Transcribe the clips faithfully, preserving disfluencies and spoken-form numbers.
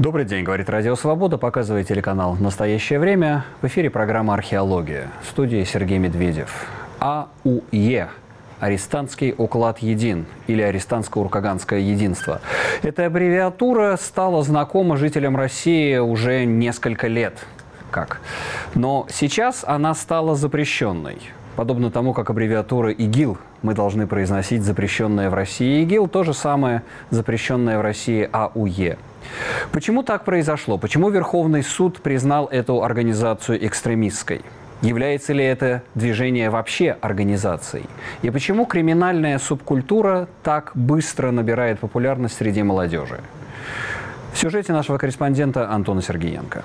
Добрый день, говорит Радио Свобода, показывает телеканал «Настоящее время». В эфире программа «Археология». В студии Сергей Медведев. АУЕ. Арестантский уклад един или арестантско-уркаганское единство. Эта аббревиатура стала знакома жителям России уже несколько лет. Как? Но сейчас она стала запрещенной. Подобно тому, как аббревиатура ИГИЛ мы должны произносить запрещенное в России ИГИЛ, то же самое запрещенное в России АУЕ. Почему так произошло? Почему Верховный суд признал эту организацию экстремистской? Является ли это движение вообще организацией? И почему криминальная субкультура так быстро набирает популярность среди молодежи? В сюжете нашего корреспондента Антона Сергеенко.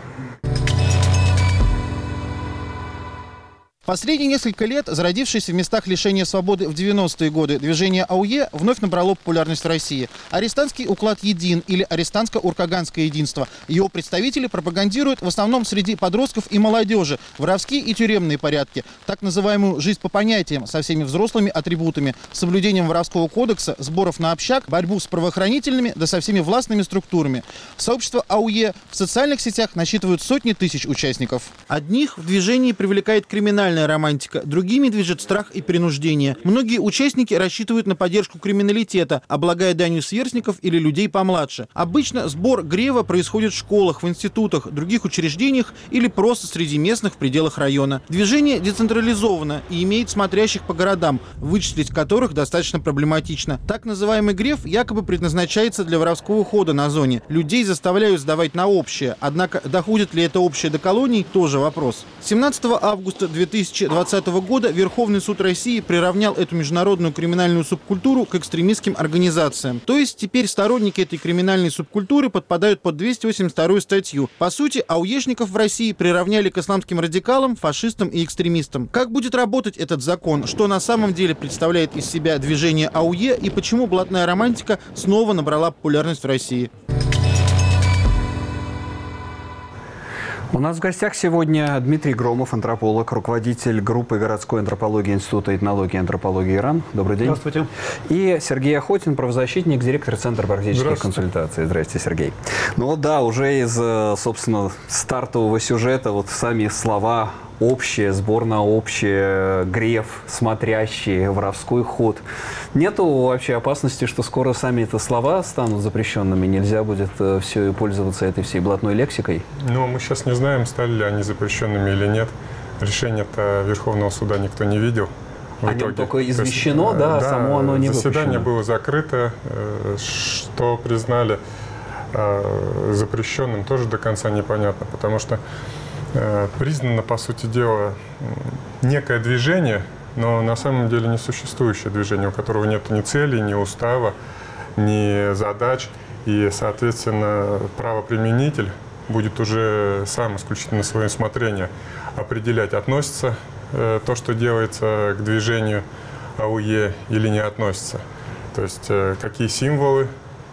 Последние несколько лет, зародившееся в местах лишения свободы в девяностые годы, движение АУЕ вновь набрало популярность в России. Арестантский уклад един или арестантско-уркаганское единство. Его представители пропагандируют в основном среди подростков и молодежи воровские и тюремные порядки, так называемую «жизнь по понятиям» со всеми взрослыми атрибутами, соблюдением воровского кодекса, сборов на общак, борьбу с правоохранительными, да со всеми властными структурами. Сообщество АУЕ в социальных сетях насчитывают сотни тысяч участников. Одних в движении привлекает криминальная романтика, другими движет страх и принуждение. Многие участники рассчитывают на поддержку криминалитета, облагая данью сверстников или людей помладше. Обычно сбор грева происходит в школах, в институтах, других учреждениях или просто среди местных в пределах района. Движение децентрализовано и имеет смотрящих по городам, вычислить которых достаточно проблематично. Так называемый грев якобы предназначается для воровского хода на зоне. Людей заставляют сдавать на общее, однако доходит ли это общее до колоний, тоже вопрос. семнадцатого августа две тысячи двадцатого года Верховный суд России приравнял эту международную криминальную субкультуру к экстремистским организациям. То есть теперь сторонники этой криминальной субкультуры подпадают под двести восемьдесят вторую статью. По сути, ауешников в России приравняли к исламским радикалам, фашистам и экстремистам. Как будет работать этот закон? Что на самом деле представляет из себя движение АУЕ и почему блатная романтика снова набрала популярность в России? У нас в гостях сегодня Дмитрий Громов, антрополог, руководитель группы городской антропологии Института этнологии и антропологии ИРАН. Добрый день. Здравствуйте. И Сергей Охотин, правозащитник, директор Центра практических консультаций. Здравствуйте, Сергей. Ну вот да, уже из, собственно, стартового сюжета вот сами слова общее, сбор на общее, грев, смотрящий, воровской ход. Нету вообще опасности, что скоро сами эти слова станут запрещенными, нельзя будет э, все и пользоваться этой всей блатной лексикой? Ну, мы сейчас не знаем, стали ли они запрещенными или нет. Решение-то Верховного суда никто не видел. О нем только извещено, есть, да, да, само оно не заседание выпущено. было закрыто, что признали запрещенным, тоже до конца непонятно, потому что признано, по сути дела, некое движение, но на самом деле не существующее движение, у которого нет ни цели, ни устава, ни задач. И, соответственно, правоприменитель будет уже сам исключительно на свое усмотрение определять, относится э, то, что делается к движению АУЕ или не относится. То есть э, какие символы.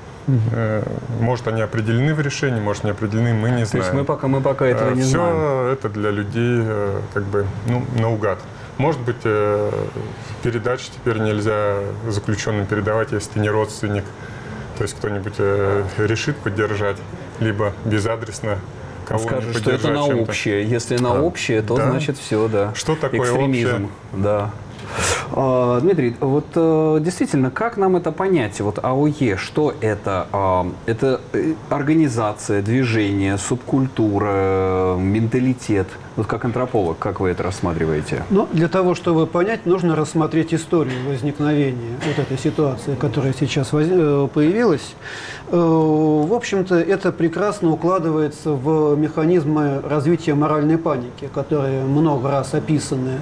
Может, они определены в решении, может, не определены, мы не знаем. То есть мы пока, мы пока этого не Все знаем. Все это для людей как бы, ну, наугад. Может быть, передачи теперь нельзя заключенным передавать, если ты не родственник. То есть кто-нибудь решит поддержать, либо безадресно кого-нибудь поддержать. Скажет, что это на общее. Если на да. общее, то да. значит все, да. Что такое экстремизм? общее? Да. Дмитрий, вот действительно, как нам это понять? Вот АУЕ, что это? Это организация, движение, субкультура, менталитет. Вот как антрополог, как вы это рассматриваете? Ну, для того, чтобы понять, нужно рассмотреть историю возникновения вот этой ситуации, которая сейчас воз... появилась. В общем-то, это прекрасно укладывается в механизмы развития моральной паники, которые много раз описаны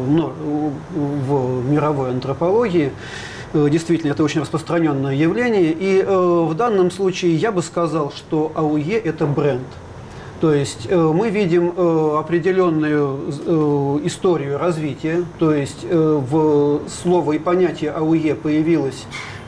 в мировой антропологии. Действительно, это очень распространенное явление. И в данном случае я бы сказал, что АУЕ – это бренд. То есть э, мы видим э, определенную э, историю развития, то есть э, в слово и понятие АУЕ появилось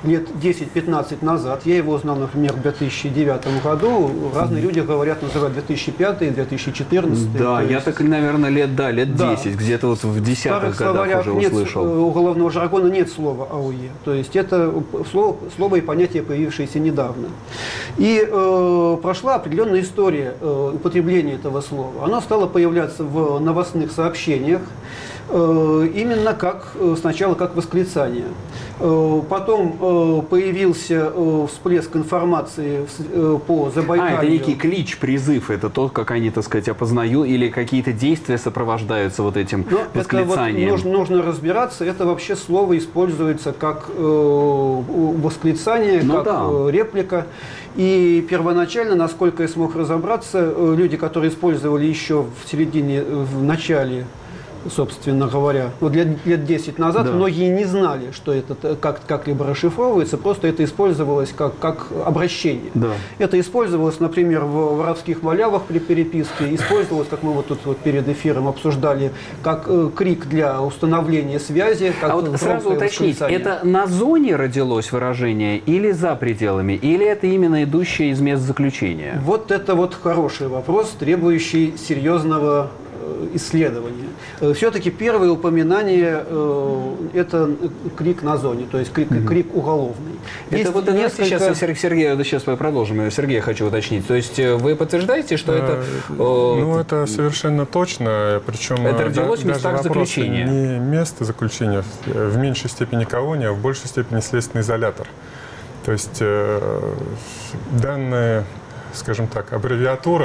лет десять-пятнадцать назад. Я его узнал, например, в две тысячи девятом году. Разные люди говорят, называют две тысячи пятый, две тысячи четырнадцатый. Да, я есть... так, наверное, лет, да, лет да. десять, где-то вот в десятых годах уже нет, услышал. Уголовного жаргона нет слова АУЕ. То есть это слово, слово и понятие, появившееся недавно. И э, прошла определенная история э, употребления этого слова. Оно стало появляться в новостных сообщениях, э, именно как э, сначала как восклицание. Э, потом э, появился э, всплеск информации э, по Забайкалью. А, это некий клич, призыв, это то, как они, так сказать, опознают, или какие-то действия сопровождаются вот этим Но восклицанием? Это вот нужно, нужно разбираться, это вообще слово используется как э, восклицание, ну, как да. э, реплика. И первоначально, насколько я смог разобраться, э, люди, которые использовали еще в середине, в начале, собственно говоря, вот лет, лет десять назад, да. многие не знали, что это как, как-либо расшифровывается, просто это использовалось как, как обращение. Да. Это использовалось, например, в воровских малявах при переписке, использовалось, как мы вот тут вот перед эфиром обсуждали, как э, крик для установления связи. Как а вот сразу уточнить, это на зоне родилось выражение или за пределами, или это именно идущее из мест заключения? Вот это вот хороший вопрос, требующий серьезного исследования. Все-таки первое упоминание э, это крик на зоне, то есть крик, mm-hmm. крик уголовный. Это Есть вот несколько... сейчас, Сергей, сейчас мы продолжим. Сергей, я хочу уточнить. То есть вы подтверждаете, что это... Э, ну, это совершенно точно. Причем это родилось в местах заключения. Не место заключения, в меньшей степени колония, а в большей степени следственный изолятор. То есть э, данная, скажем так, аббревиатура,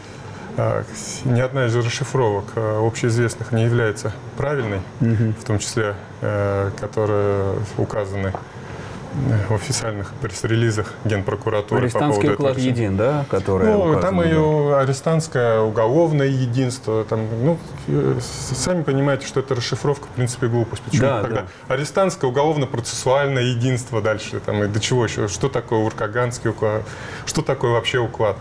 ни одна из расшифровок общеизвестных не является правильной, угу. в том числе, которые указаны в официальных пресс-релизах Генпрокуратуры. Арестантский уклад един, да? Который ну, там ее арестантское уголовное единство. Там, ну, сами понимаете, что это расшифровка, в принципе, глупость. Почему? Да, Когда да. арестантское уголовно-процессуальное единство дальше. Там, и до чего еще? Что такое уркаганский уклад? Что такое вообще уклад?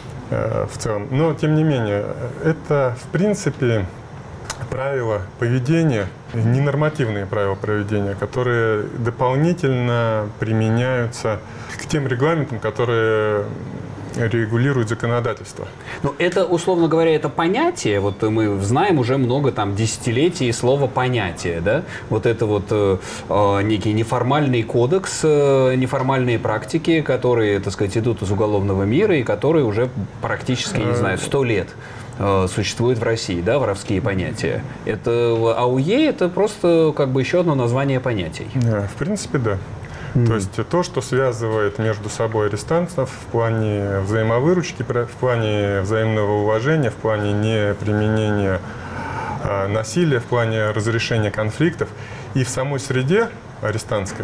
В целом. Но, тем не менее, это, в принципе, правила поведения, ненормативные правила поведения, которые дополнительно применяются к тем регламентам, которые регулирует законодательство. Ну, это, условно говоря, это понятие, вот мы знаем уже много там десятилетий слова «понятие», да? Вот это вот э, некий неформальный кодекс, э, неформальные практики, которые, так сказать, идут из уголовного мира и которые уже практически, не знаю, сто лет э, существуют в России, да, воровские понятия. Это АУЕ – это просто как бы еще одно название понятий. Да, в принципе, да. Mm-hmm. То есть то, что связывает между собой арестантов в плане взаимовыручки, в плане взаимного уважения, в плане неприменения а, насилия, в плане разрешения конфликтов. И в самой среде арестантской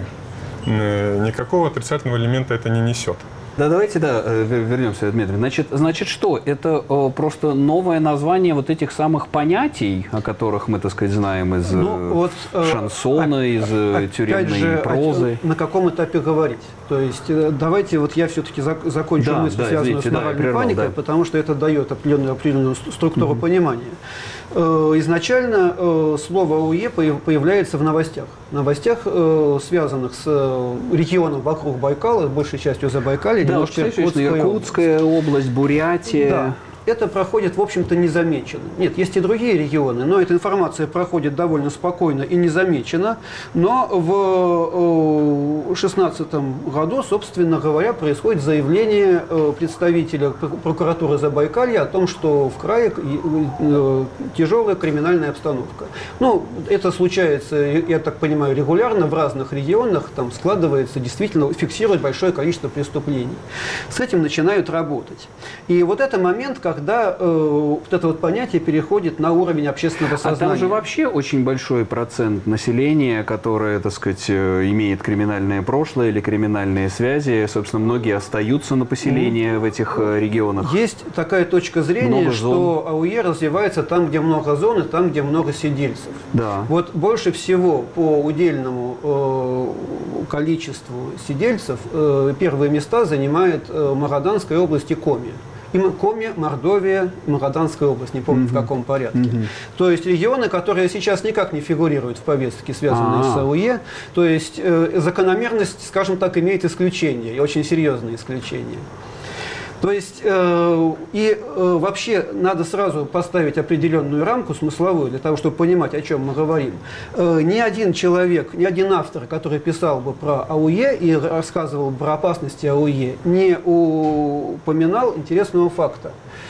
никакого отрицательного элемента это не несет. Да, давайте, да, вернемся, Дмитрий. Значит, значит, что? Это о, просто новое название вот этих самых понятий, о которых мы, так сказать, знаем из ну, вот, шансона, э, из опять тюремной же, прозы. На каком этапе говорить? То есть давайте вот я все-таки закончу да, мысль, да, связанную извините, с моральной да, прервал, паникой, да. потому что это дает определенную, определенную структуру угу. понимания. Изначально э, слово АУЕ появляется в новостях. В новостях, э, связанных с регионом вокруг Байкала, большей частью Забайкалья, да, Иркутская, Иркутская область. область, Бурятия. Да. Это проходит, в общем-то, незамеченно. Нет, есть и другие регионы, но эта информация проходит довольно спокойно и незамеченно. Но в две тысячи шестнадцатом году, собственно говоря, происходит заявление представителя прокуратуры Забайкалья о том, что в крае тяжелая криминальная обстановка. Ну, это случается, я так понимаю, регулярно в разных регионах, там складывается, действительно фиксирует большое количество преступлений. С этим начинают работать. И вот это момент, как когда э, вот это вот понятие переходит на уровень общественного сознания. А там же вообще очень большой процент населения, которое, так сказать, имеет криминальное прошлое или криминальные связи. Собственно, многие остаются на поселении mm. в этих регионах. Есть такая точка зрения, много что зон. АУЕ развивается там, где много зон, и там, где много сидельцев. Да. Вот больше всего по удельному э, количеству сидельцев э, первые места занимает э, Магаданская область и Коми. Коми, Мордовия, Магаданская область, не помню, mm-hmm. в каком порядке. Mm-hmm. То есть регионы, которые сейчас никак не фигурируют в повестке, связанной А-а-а. с АУЕ. То есть э, закономерность, скажем так, имеет исключение, и очень серьезные исключения. То есть э, и э, вообще надо сразу поставить определенную рамку смысловую для того, чтобы понимать, о чем мы говорим. Э, ни один человек, ни один автор, который писал бы про АУЕ и рассказывал бы про опасности АУЕ, не упоминал интересного факта.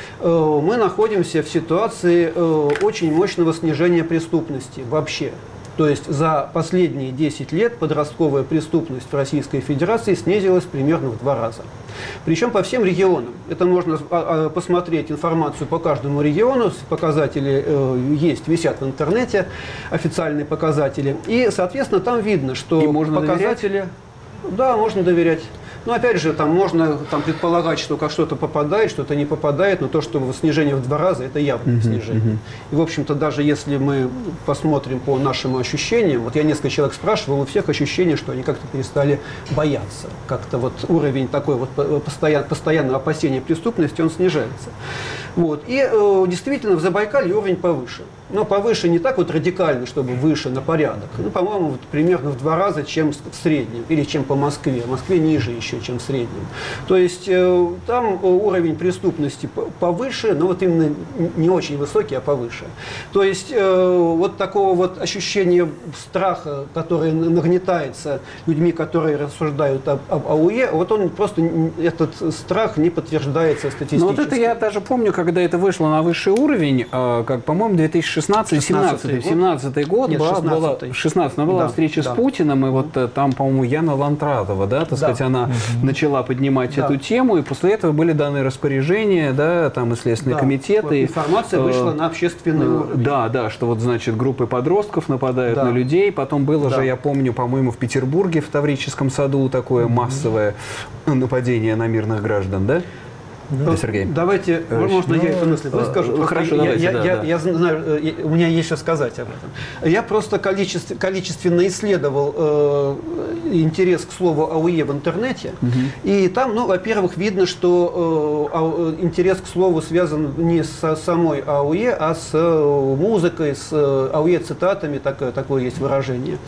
Э, мы находимся в ситуации э, очень мощного снижения преступности вообще. То есть за последние десять лет подростковая преступность в Российской Федерации снизилась примерно в два раза. Причем по всем регионам. Это можно посмотреть информацию по каждому региону. Показатели э, есть, висят в интернете, официальные показатели. И, соответственно, там видно, что И можно показатели... доверять? Да, можно доверять. Но опять же, там можно там, предполагать, что как что-то попадает, что-то не попадает, но то, что снижение в два раза, это явное uh-huh, снижение. Uh-huh. И, в общем-то, даже если мы посмотрим по нашим ощущениям, вот я несколько человек спрашивал, у всех ощущение, что они как-то перестали бояться. Как-то вот уровень такой вот постоян, постоянного опасения преступности, он снижается. Вот. И э, действительно в Забайкалье уровень повыше. Но повыше не так вот радикально, чтобы выше на порядок. Ну, по-моему, вот примерно в два раза, чем в среднем, или чем по Москве. В Москве ниже еще, чем в среднем. То есть э, там уровень преступности повыше, но вот именно не очень высокий, а повыше. То есть э, вот такого вот ощущения страха, которое нагнетается людьми, которые рассуждают об, об АУЕ, вот он просто, этот страх не подтверждается статистически. Ну вот это я даже помню, когда это вышло на высший уровень, э, как, по-моему, две тысячи шестнадцатый семнадцатый семнадцатый год, Нет, была, была, шестнадцатый, была да, встреча да. с Путиным, и вот там, по-моему, Яна Лантратова, да, так да. сказать, она угу. начала поднимать да. эту тему, и после этого были даны распоряжения, да, там и Следственный да. комитет. Вот и, информация вышла э, на общественный э, уровень. Да, да, что вот, значит, группы подростков нападают да. на людей, потом было да. же, я помню, по-моему, в Петербурге, в Таврическом саду такое угу. массовое нападение на мирных граждан, да? Да, Сергей. Давайте, Э, можно ну, я эту мысль выскажу? Хорошо, я, давайте, я, да, я, да. я знаю, я, у меня есть что сказать об этом. Я просто количеств, количественно исследовал э, интерес к слову АУЕ в интернете, угу. и там, ну, во-первых, видно, что э, интерес к слову связан не с самой АУЕ, а с музыкой, с АУЕ-цитатами, такое, такое есть выражение.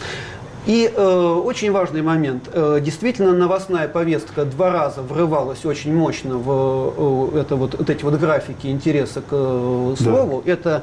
И э, очень важный момент. Э, действительно, новостная повестка два раза врывалась очень мощно в э, это вот, вот эти вот графики интереса к э, слову. Да. Это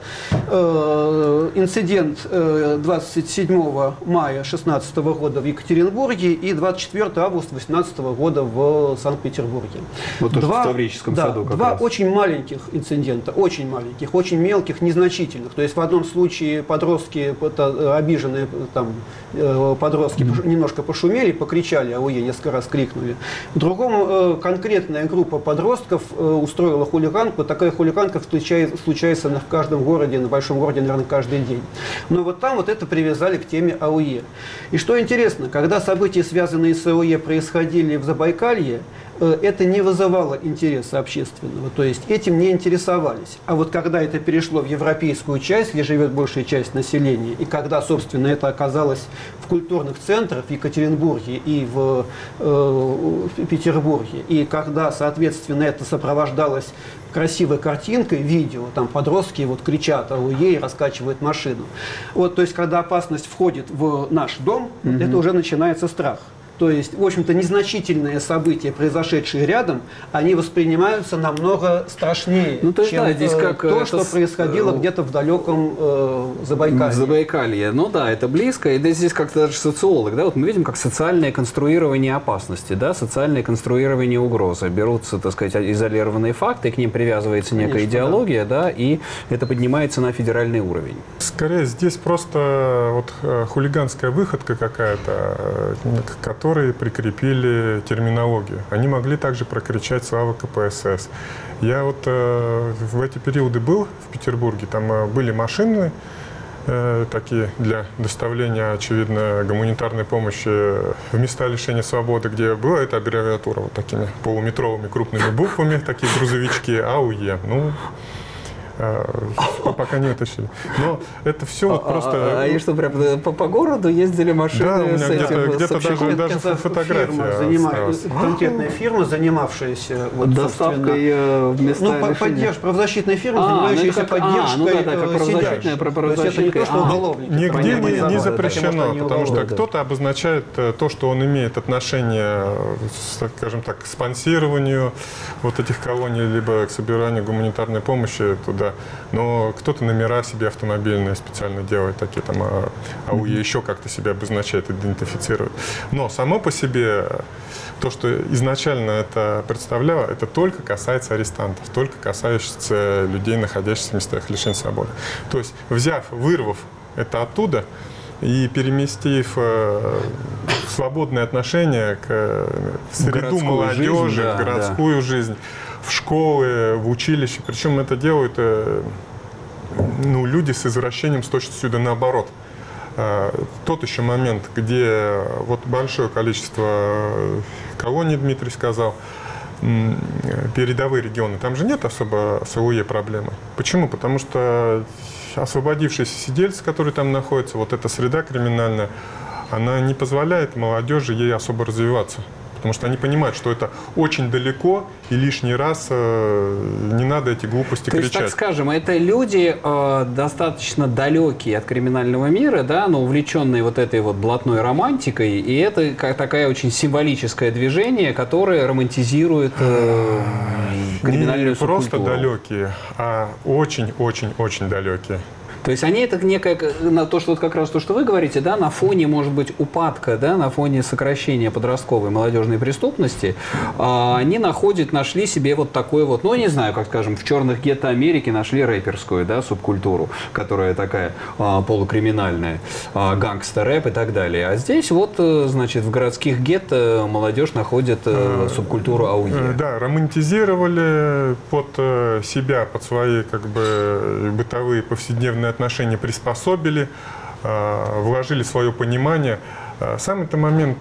э, инцидент э, двадцать седьмого мая две тысячи шестнадцатого года в Екатеринбурге и двадцать четвёртого августа две тысячи восемнадцатого года в Санкт-Петербурге. Вот то, два, что в Таврическом да, саду как Два раз. очень маленьких инцидента, очень маленьких, очень мелких, незначительных. То есть в одном случае подростки это, обиженные там, подростки mm-hmm. немножко пошумели, покричали, АУЕ несколько раз крикнули. В другом э, конкретная группа подростков э, устроила хулиганку. Такая хулиганка случается, случается в каждом городе, на большом городе, наверное, каждый день. Но вот там вот это привязали к теме АУЕ. И что интересно, когда события, связанные с АУЕ, происходили в Забайкалье, э, это не вызывало интереса общественного, то есть этим не интересовались. А вот когда это перешло в европейскую часть, где живет большая часть населения, и когда, собственно, это оказалось в культурных центрах в Екатеринбурге и в, э, в Петербурге, и когда, соответственно, это сопровождалось красивой картинкой, видео, там подростки вот кричат АУЕ и раскачивают машину. Вот, то есть, когда опасность входит в наш дом, mm-hmm. это уже начинается страх. То есть, в общем-то, незначительные события, произошедшие рядом, они воспринимаются намного страшнее, ну, то есть, чем да, здесь как то, это... что происходило э... где-то в далеком э, Забайкалье. В Забайкалье. Ну да, это близко. И здесь как-то даже социолог, да, вот мы видим, как социальное конструирование опасности, да, социальное конструирование угрозы. Берутся, так сказать, изолированные факты, к ним привязывается некая Конечно, идеология, да. да, и это поднимается на федеральный уровень. Скорее, здесь просто вот хулиганская выходка какая-то, которая которые прикрепили терминологию. Они могли также прокричать «Слава КПСС». Я вот э, в эти периоды был в Петербурге, там э, были машины э, такие для доставления, очевидно, гуманитарной помощи в места лишения свободы, где была эта аббревиатура вот такими полуметровыми крупными буквами, такие грузовички АУЕ. Ну, Пока не утащили. Но это все вот просто... А и что, прям по, по городу ездили машины? Да, у меня с где-то, этим, где-то с даже, даже Это фотография фирма, занима... осталась. конкретная фирма, занимавшаяся вот, доставкой в места ну, лишения. поддержка, правозащитная фирма, А, занимающаяся ну как, поддержкой а, ну да, да, как правозащитная, сидящих. про То есть это не то, что а, уголовники. Нигде понятно, не, не да, запрещено, да, потому что да, да. кто-то обозначает то, что он имеет отношение, скажем так, к спонсированию вот этих колоний, либо к собиранию гуманитарной помощи туда. Но кто-то номера себе автомобильные специально делает, такие там АУЕ еще как-то себя обозначает, идентифицирует. Но само по себе то, что изначально это представляло, это только касается арестантов, только касается людей, находящихся в местах лишения свободы. То есть, взяв, вырвав это оттуда и переместив э, свободное отношение к э, среду молодежи, жизнь, да, в городскую да. жизнь, в школы, в училище. Причем это делают э, ну, люди с извращением с точностью да наоборот. Тот еще момент, где вот большое количество колоний, Дмитрий сказал, передовые регионы, там же нет особо с АУЕ проблемы. Почему? Потому что освободившиеся сидельцы, которые там находятся, вот эта среда криминальная, она не позволяет молодежи ей особо развиваться. Потому что они понимают, что это очень далеко, и лишний раз э, не надо эти глупости То кричать. есть, так скажем, это люди э, достаточно далекие от криминального мира, да, но увлеченные вот этой вот блатной романтикой, и это как такая очень символическое движение, которое романтизирует э, криминальную Не просто субкультуру. далекие, а очень-очень-очень далекие. То есть они это некое, на то, что вот как раз то, что вы говорите, да, на фоне, может быть, упадка, да, на фоне сокращения подростковой молодежной преступности, а, они находят, нашли себе вот такой вот, ну, не знаю, как скажем, в черных гетто Америки нашли рэперскую, да, субкультуру, которая такая а, полукриминальная, а, гангстер-рэп и так далее. А здесь вот, значит, в городских гетто молодежь находит а, субкультуру АУЕ. Да, романтизировали под себя, под свои как бы бытовые повседневные отношения, приспособили, вложили свое понимание. Самый-то момент,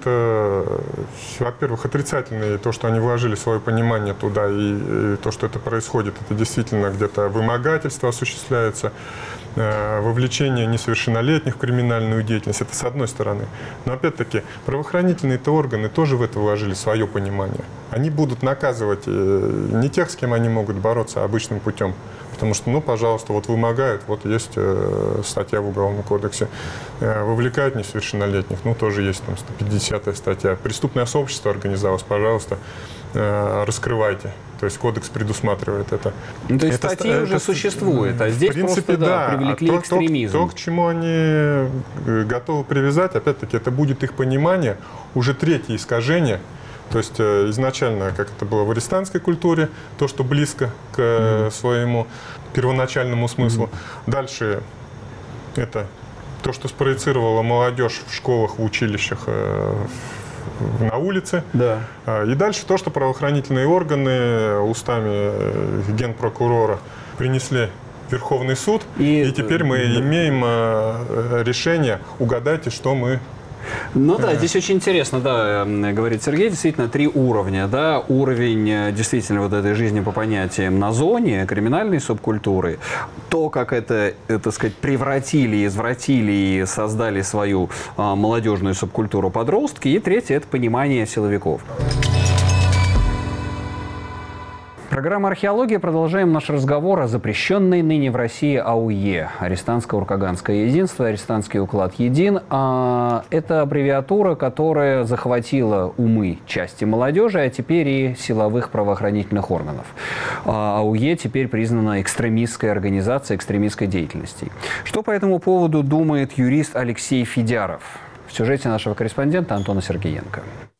во-первых, отрицательный, то, что они вложили свое понимание туда, и, и то, что это происходит, это действительно где-то вымогательство осуществляется, вовлечение несовершеннолетних в криминальную деятельность, это с одной стороны. Но опять-таки, правоохранительные-то органы тоже в это вложили свое понимание. Они будут наказывать не тех, с кем они могут бороться обычным путем. Потому что, ну, пожалуйста, вот вымогают, вот есть э, статья в Уголовном кодексе, э, вовлекают несовершеннолетних, ну, тоже есть там сто пятидесятая статья. Преступное сообщество организовалось, пожалуйста, э, раскрывайте. То есть кодекс предусматривает это. Ну, то есть это, статьи это, уже это, существуют, а здесь в принципе, просто, да, да, привлекли а то, экстремизм. То, то, к чему они готовы привязать, опять-таки, это будет их понимание, уже третье искажение. То есть э, изначально, как это было в арестантской культуре, то, что близко к э, своему первоначальному смыслу. Mm-hmm. Дальше это то, что спроецировала молодежь в школах, в училищах, э, на улице. Да. И дальше то, что правоохранительные органы устами генпрокурора принесли в Верховный суд. И, и теперь мы да. имеем э, решение, угадайте, что мы... Ну да, здесь очень интересно, да, говорит Сергей, действительно три уровня, да, уровень действительно вот этой жизни по понятиям на зоне криминальной субкультуры, то, как это, так сказать, превратили, извратили и создали свою а, молодежную субкультуру подростки, и третье – это понимание силовиков. Программа «Археология». Продолжаем наш разговор о запрещенной ныне в России АУЕ. Арестантско-Уркаганское единство, арестантский уклад един. А, это аббревиатура, которая захватила умы части молодежи, а теперь и силовых правоохранительных органов. А, АУЕ теперь признана экстремистской организацией, экстремистской деятельностью. Что по этому поводу думает юрист Алексей Федяров? В сюжете нашего корреспондента Антона Сергеенко.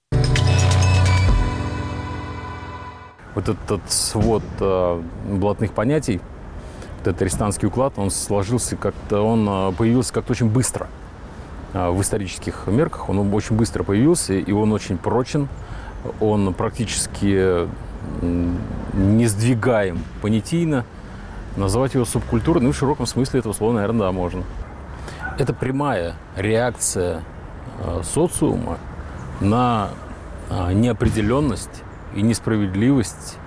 Вот этот свод э, блатных понятий, вот этот арестантский уклад, он сложился как-то, он э, появился как-то очень быстро. Э, в исторических мерках он очень быстро появился, и он очень прочен, он практически э, не сдвигаем понятийно. Назвать его субкультурой, ну, в широком смысле этого слова, наверное, да, можно. Это прямая реакция э, социума на э, неопределенность и несправедливость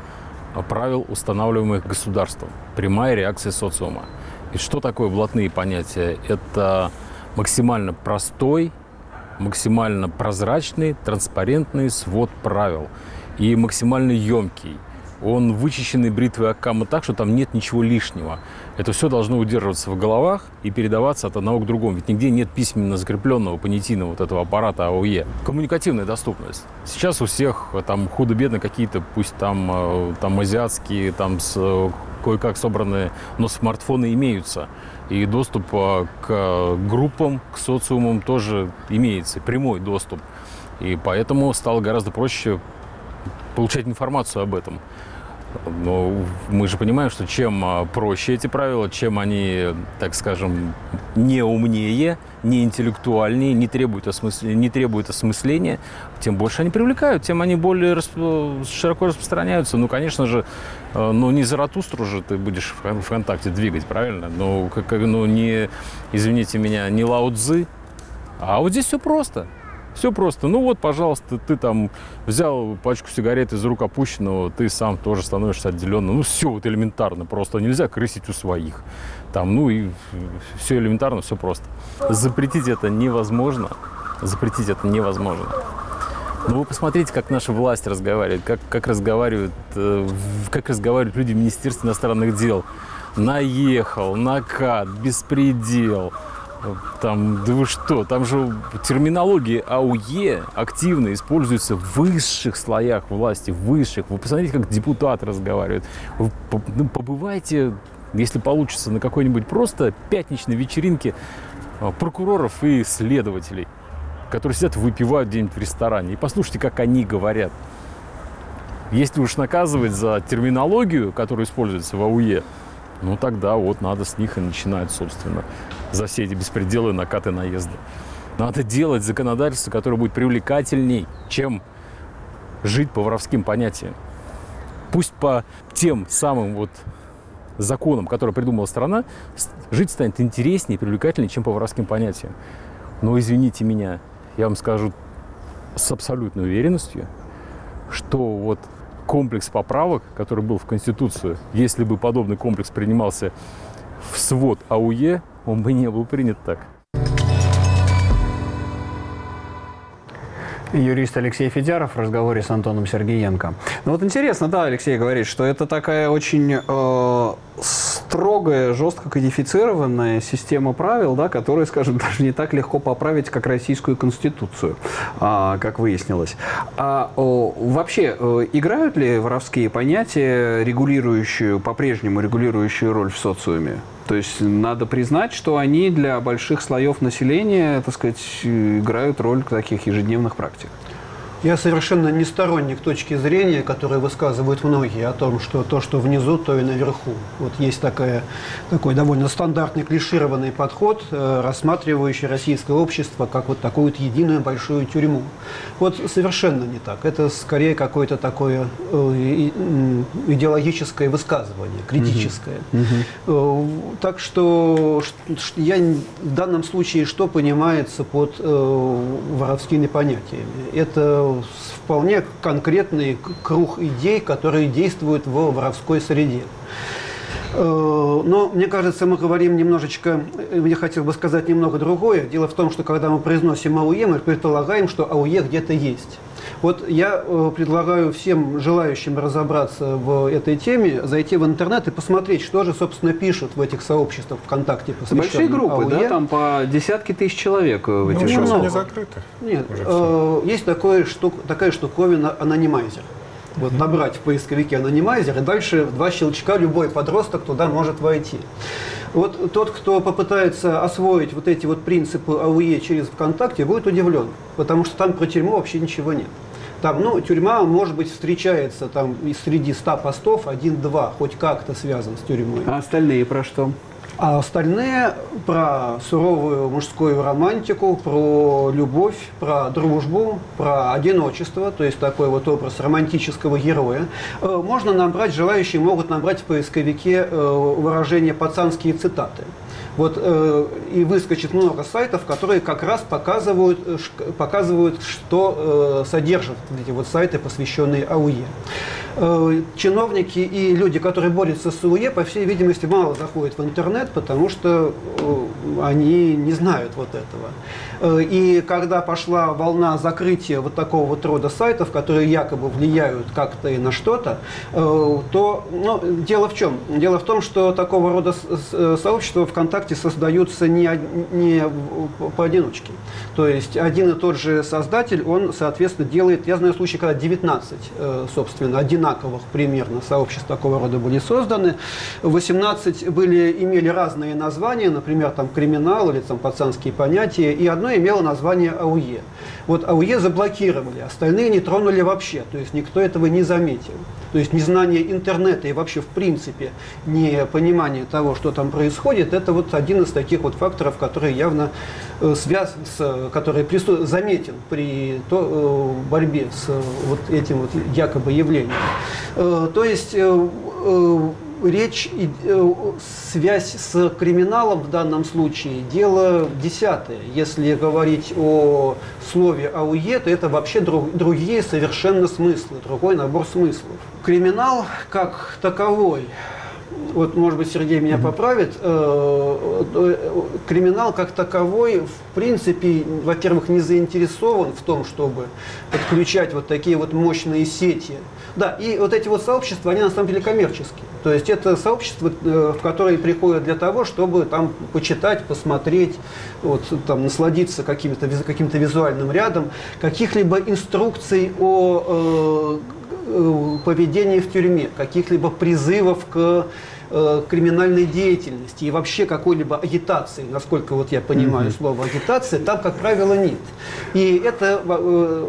правил, устанавливаемых государством. Прямая реакция социума. И что такое блатные понятия? Это максимально простой, максимально прозрачный, транспарентный свод правил. И максимально емкий. Он вычищенный бритвой Оккама так, что там нет ничего лишнего. Это все должно удерживаться в головах и передаваться от одного к другому. Ведь нигде нет письменно закрепленного понятийного вот этого аппарата АОЕ. Коммуникативная доступность. Сейчас у всех там худо-бедно какие-то, пусть там, там азиатские, там с, кое-как собранные, но смартфоны имеются. И доступ к группам, к социумам тоже имеется. Прямой доступ. И поэтому стало гораздо проще получать информацию об этом. Но мы же понимаем, что чем проще эти правила, чем они, так скажем, не умнее, не интеллектуальнее, не требуют, осмыс... не требуют осмысления, тем больше они привлекают, тем они более расп... широко распространяются. Ну, конечно же, ну, не Заратустру же ты будешь в ВКонтакте двигать, правильно? Ну, как, ну не, извините меня, не Лао Цзы, а вот здесь все просто. Все просто. Ну вот, пожалуйста, ты там взял пачку сигарет из рук опущенного, ты сам тоже становишься отделенным. Ну все вот элементарно просто. Нельзя крысить у своих. Там, ну и все элементарно, все просто. Запретить это невозможно. Запретить это невозможно. Ну вы посмотрите, как наша власть разговаривает, как, как, разговаривают, э, как разговаривают люди в Министерстве иностранных дел. Наехал, накат, беспредел. Там, да вы что, там же терминология АУЕ активно используется в высших слоях власти, высших. Вы посмотрите, как депутат разговаривает. Вы побывайте, если получится, на какой-нибудь просто пятничной вечеринке прокуроров и следователей, которые сидят, выпивают где-нибудь в ресторане. И послушайте, как они говорят. Если уж наказывать за терминологию, которая используется в АУЕ, ну тогда вот надо с них и начинать, собственно, за все эти беспределы, накаты, наезды. Надо делать законодательство, которое будет привлекательней, чем жить по воровским понятиям. Пусть по тем самым вот законам, которые придумала страна, жить станет интереснее и привлекательнее, чем по воровским понятиям. Но извините меня, я вам скажу с абсолютной уверенностью, что вот комплекс поправок, который был в Конституцию, если бы подобный комплекс принимался в свод АУЕ, он бы не был принят так. Юрист Алексей Федяров в разговоре с Антоном Сергеенко. Ну вот интересно, да, Алексей говорит, что это такая очень э, строгая, жестко кодифицированная система правил, да, которую, скажем, даже не так легко поправить, как Российскую Конституцию, э, как выяснилось. А э, вообще, э, играют ли воровские понятия регулирующую, по-прежнему регулирующую роль в социуме? То есть надо признать, что они для больших слоев населения, так сказать, играют роль таких ежедневных практик. Я совершенно не сторонник точки зрения, которую высказывают многие, о том, что то, что внизу, то и наверху. Вот есть такая, такой довольно стандартный клишированный подход, э, рассматривающий российское общество как вот такую вот единую большую тюрьму. Вот совершенно не так. Это скорее какое-то такое э, идеологическое высказывание, критическое. Mm-hmm. Э, так что я в данном случае что понимается под э, воровскими понятиями? Это вполне конкретный круг идей, которые действуют в воровской среде. Но, мне кажется, мы говорим немножечко, я хотел бы сказать немного другое. Дело в том, что когда мы произносим АУЕ, мы предполагаем, что АУЕ где-то есть. Вот я предлагаю всем желающим разобраться в этой теме, зайти в интернет и посмотреть, что же, собственно, пишут в этих сообществах ВКонтакте. Большие группы, АУЕ. Да? Там по десятки тысяч человек в этих группах. группах. Не закрыты. Нет, э, есть такое штук, такая штуковина анонимайзер. Вот набрать в поисковике анонимайзер, и дальше в два щелчка любой подросток туда может войти. Вот тот, кто попытается освоить вот эти вот принципы АУЕ через ВКонтакте, будет удивлен, потому что там про тюрьму вообще ничего нет. Там, ну, тюрьма, может быть, встречается там среди ста постов один-два, хоть как-то связан с тюрьмой. А остальные про что? А остальные про суровую мужскую романтику, про любовь, про дружбу, про одиночество, то есть такой вот образ романтического героя. Можно набрать, желающие могут набрать в поисковике выражение «пацанские цитаты». Вот, э, и выскочит много сайтов, которые как раз показывают, показывают что э, содержат эти вот сайты, посвященные АУЕ. Чиновники и люди, которые борются с АУЕ, по всей видимости, мало заходят в интернет, потому что они не знают вот этого. И когда пошла волна закрытия вот такого вот рода сайтов, которые якобы влияют как-то и на что-то, то ну, дело в чем? Дело в том, что такого рода сообщества ВКонтакте создаются не, не поодиночке. То есть один и тот же создатель, он, соответственно, делает, я знаю случаи, когда девятнадцать, собственно, одинаковых примерно сообществ такого рода были созданы, восемнадцать были, имели разные названия, например, там криминал или там пацанские понятия, и одно имело название АУЕ. Вот АУЕ заблокировали, остальные не тронули вообще, то есть никто этого не заметил. То есть незнание интернета и вообще в принципе не понимание того, что там происходит, это вот один из таких вот факторов, который явно э, связан с, который прису... заметен при то, э, борьбе с э, вот этим вот якобы явлением. Э, то есть э, э, речь, э, связь с криминалом в данном случае дело десятое. Если говорить о слове АУЕ, то это вообще друг, другие совершенно смыслы, другой набор смыслов. Криминал как таковой, вот, может быть, Сергей меня поправит, э, э, криминал как таковой, в принципе, во-первых, не заинтересован в том, чтобы подключать вот такие вот мощные сети. Да, и вот эти вот сообщества, они на самом деле коммерческие. То есть это сообщества, э, в которые приходят для того, чтобы там почитать, посмотреть, вот, там, насладиться каким-то каким-то визуальным рядом, каких-либо инструкций о э, поведении в тюрьме, каких-либо призывов к э, криминальной деятельности и вообще какой-либо агитации, насколько вот я понимаю mm-hmm. слово агитация, там, как правило, нет. И это э,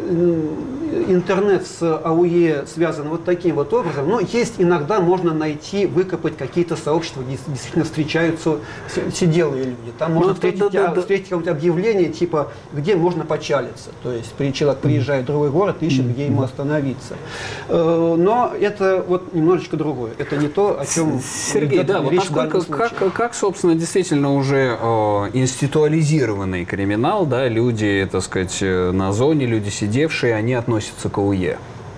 интернет с АУЕ связан вот таким вот образом, но есть иногда можно найти, выкопать какие-то сообщества, где действительно встречаются сиделые люди. Там можно ну, встретить, да, да, да. встретить какое-то объявление, типа, где можно почалиться. То есть человек приезжает в другой город, ищет, где ему остановиться. Но это вот немножечко другое. Это не то, о чем Сергей, идет да, речь вот насколько, в данном как, как, собственно, действительно уже э, институализированный криминал, да, люди, так сказать, на зоне, люди сидевшие, они относятся к АУЕ.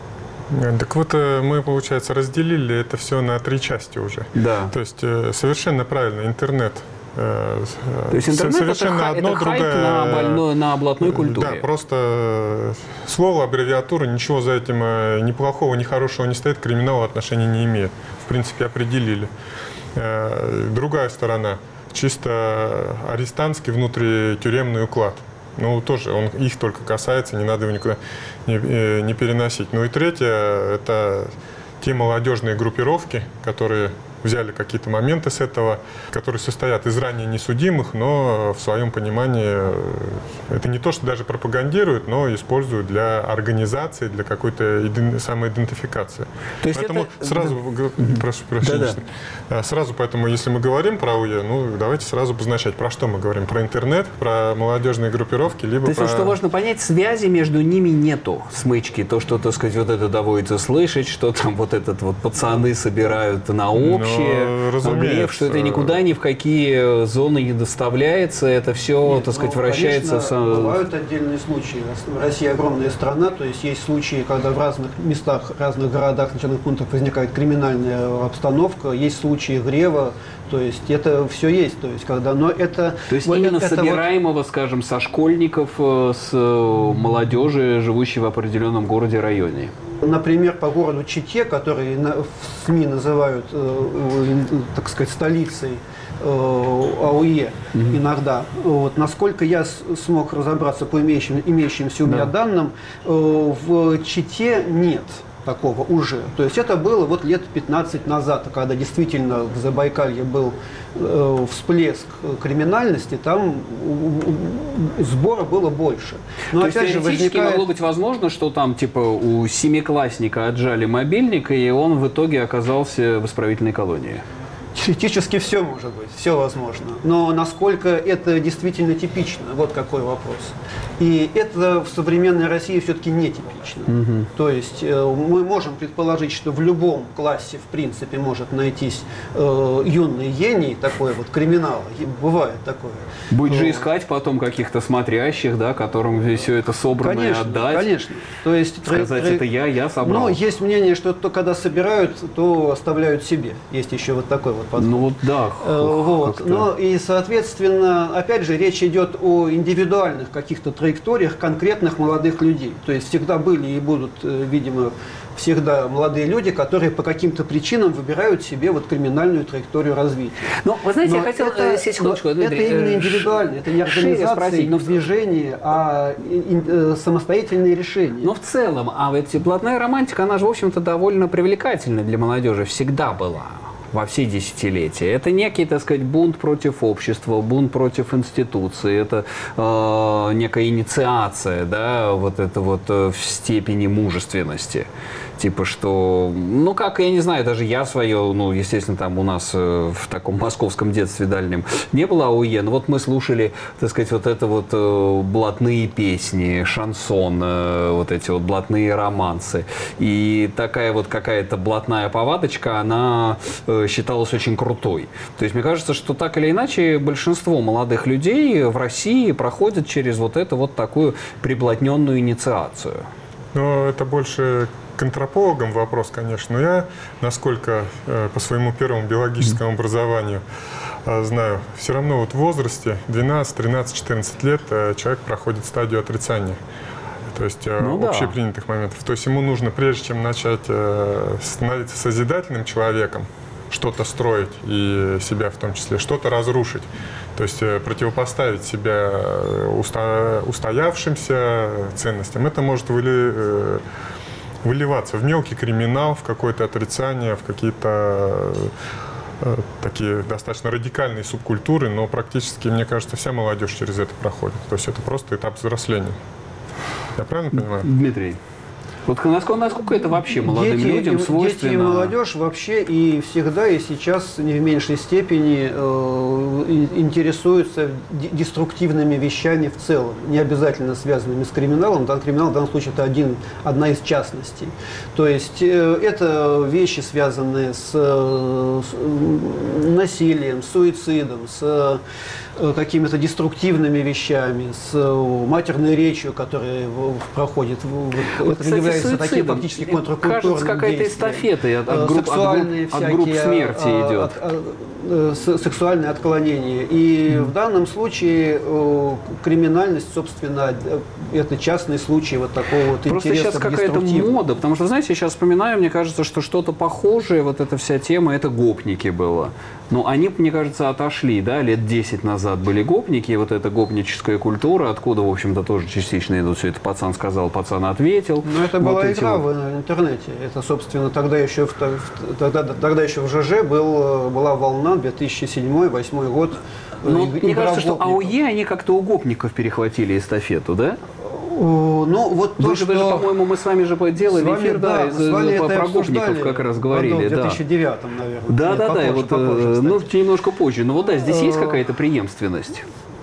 Так вот, мы, получается, разделили это все на три части уже. Да. То есть совершенно правильно, интернет. То есть интернет совершенно это, одно, это хайп другое, на, больной, на блатной культуре. Да, просто слово, аббревиатура, ничего за этим ни плохого, ни хорошего не стоит, криминал отношения не имеет. В принципе, определили. Другая сторона, чисто арестантский внутритюремный уклад. Ну, тоже он их только касается, не надо его никуда не, не переносить. Ну и третье, это те молодежные группировки, которые взяли какие-то моменты с этого, которые состоят из ранее несудимых, но в своем понимании это не то, что даже пропагандируют, но используют для организации, для какой-то иден... самоидентификации. То есть поэтому это... сразу, прошу прощения, да, да. сразу поэтому, если мы говорим про АУЕ, ну давайте сразу обозначать, про что мы говорим, про интернет, про молодежные группировки, либо то есть, про... что важно понять, связи между ними нету, смычки, то, что, так сказать, вот это доводится слышать, что там вот этот вот пацаны собирают на общее. Разумеется. Что это никуда ни в какие зоны не доставляется, это все, Нет, так сказать, ну, вращается. Конечно, с... бывают отдельные случаи. Россия огромная страна, то есть есть случаи, когда в разных местах, разных городах, населенных пунктах возникает криминальная обстановка, есть случаи грева, то есть это все есть, то есть когда, но это. То есть вот именно это собираемого, вот... скажем, со школьников, с молодежи, живущей в определенном городе, районе. Например, по городу Чите, который в СМИ называют, так сказать, столицей АУЕ mm-hmm. иногда. Вот, насколько я смог разобраться по имеющим, имеющимся у меня да. данным, в Чите нет такого уже. То есть это было вот лет пятнадцать назад, когда действительно в Забайкалье был э, всплеск криминальности, там сбора было больше. Но То опять есть же теоретически возникает... могло быть возможно, что там типа у семиклассника отжали мобильник, и он в итоге оказался в исправительной колонии? Теоретически все может быть, все возможно. Но насколько это действительно типично, вот какой вопрос. И это в современной России все-таки нетипично. Угу. То есть мы можем предположить, что в любом классе, в принципе, может найтись э, юный гений, такой вот криминал, бывает такое. Будет же искать потом каких-то смотрящих, да, которым все это собрано конечно, и отдать. Конечно, то есть сказать, тр... это я, я собрал. Но есть мнение, что то, когда собирают, то оставляют себе. Есть еще вот такой вот подход. Ну вот да. Вот. Но и, соответственно, опять же, речь идет о индивидуальных каких-то траекториях конкретных молодых людей. То есть всегда были и будут, видимо, всегда молодые люди, которые по каким-то причинам выбирают себе вот криминальную траекторию развития. Но вы знаете, но я хотел это, сесть секундочку, это именно индивидуально, это не организация, не движение, а самостоятельные решения. Но в целом, а ведь блатная романтика, она же, в общем-то, довольно привлекательна для молодежи, всегда была. Во все десятилетия. Это некий, так сказать, бунт против общества, бунт против институции, это э, некая инициация, да, вот это вот э, в степени мужественности. Типа что, ну как, я не знаю, даже я свое, ну, естественно, там у нас э, в таком московском детстве дальнем не было АОЕ, но вот мы слушали, так сказать, вот это вот э, блатные песни, шансон, э, вот эти вот блатные романсы. И такая вот какая-то блатная повадочка, она э, считалась очень крутой. То есть мне кажется, что так или иначе большинство молодых людей в России проходят через вот эту вот такую приблотненную инициацию. Но это больше к антропологам вопрос, конечно. Но я, насколько э, по своему первому биологическому образованию э, знаю, все равно вот в возрасте двенадцать, тринадцать, четырнадцать лет э, человек проходит стадию отрицания. То есть э, ну, общепринятых да. моментов. То есть ему нужно, прежде чем начать э, становиться созидательным человеком, что-то строить и себя в том числе, что-то разрушить. То есть э, противопоставить себя уста устоявшимся ценностям. Это может выли, э, выливаться в мелкий криминал, в какое-то отрицание, в какие-то э, такие достаточно радикальные субкультуры, но практически, мне кажется, вся молодежь через это проходит. То есть это просто этап взросления. Я правильно понимаю? Дмитрий. Вот насколько, насколько это вообще молодым дети, людям свойственно? Дети и молодежь вообще и всегда, и сейчас не в меньшей степени э, интересуются деструктивными вещами в целом, не обязательно связанными с криминалом. Дан, криминал в данном случае это один, одна из частностей. То есть э, это вещи, связанные с, с насилием, с суицидом, с э, какими-то деструктивными вещами, с матерной речью, которая проходит. Вот, кстати, является таким фактически контркультурным кажется, какая-то эстафета от, от, групп, от, групп, от групп смерти а, идет. От, от, сексуальные отклонения. И mm. в данном случае э, криминальность, собственно, это частный случай вот такого вот просто интереса. Просто сейчас какая-то мода, потому что, знаете, сейчас вспоминаю, мне кажется, что что-то похожее, вот эта вся тема, это гопники было. Но они, мне кажется, отошли, да, лет десять назад были гопники, и вот эта гопническая культура, откуда, в общем-то, тоже частично идут все это. Пацан сказал, пацан ответил. Но это вот была игра вот. в интернете. Это, собственно, тогда еще в, тогда, тогда еще в ЖЖ был, была волна две тысячи седьмой — две тысячи восьмой год. Но мне кажется, что АОЕ, они как-то у гопников перехватили эстафету, да? Ну, вот Вы то, же что... даже, по-моему, мы с вами же делали вами, эфир, да, да с вами про, про гопников как раз говорили. В две тысячи девятом, да. наверное. Да, Нет, да, попозже, да, и вот, попозже, ну, немножко позже. Но вот да, здесь есть какая-то преемственность?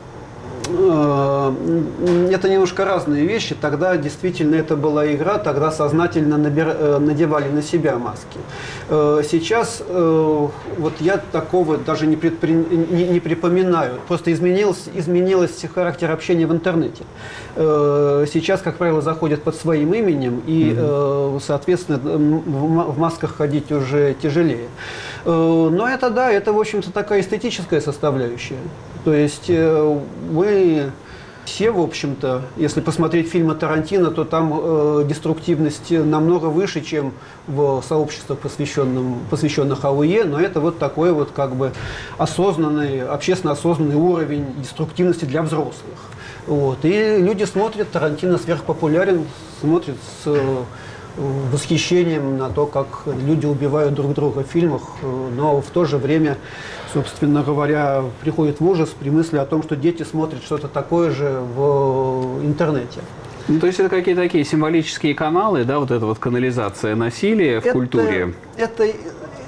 Это немножко разные вещи. Тогда действительно это была игра, тогда сознательно набир... надевали на себя маски. Сейчас вот я такого даже не, предпри... не, не припоминаю. Просто изменился, изменился характер общения в интернете. Сейчас, как правило, заходят под своим именем, и, mm-hmm. соответственно, в масках ходить уже тяжелее. Но это, да, это, в общем-то, такая эстетическая составляющая. То есть мы все, в общем-то, если посмотреть фильмы Тарантино, то там э, деструктивность намного выше, чем в сообществах, посвященном, посвященных АОЕ, но это вот такой вот как бы осознанный, общественно осознанный уровень деструктивности для взрослых. Вот. И люди смотрят, Тарантино сверхпопулярен, смотрят с восхищением на то, как люди убивают друг друга в фильмах, но в то же время, собственно говоря, приходит в ужас при мысли о том, что дети смотрят что-то такое же в интернете. Ну, то есть это какие-то такие символические каналы, да, вот эта вот канализация насилия в это, культуре? Это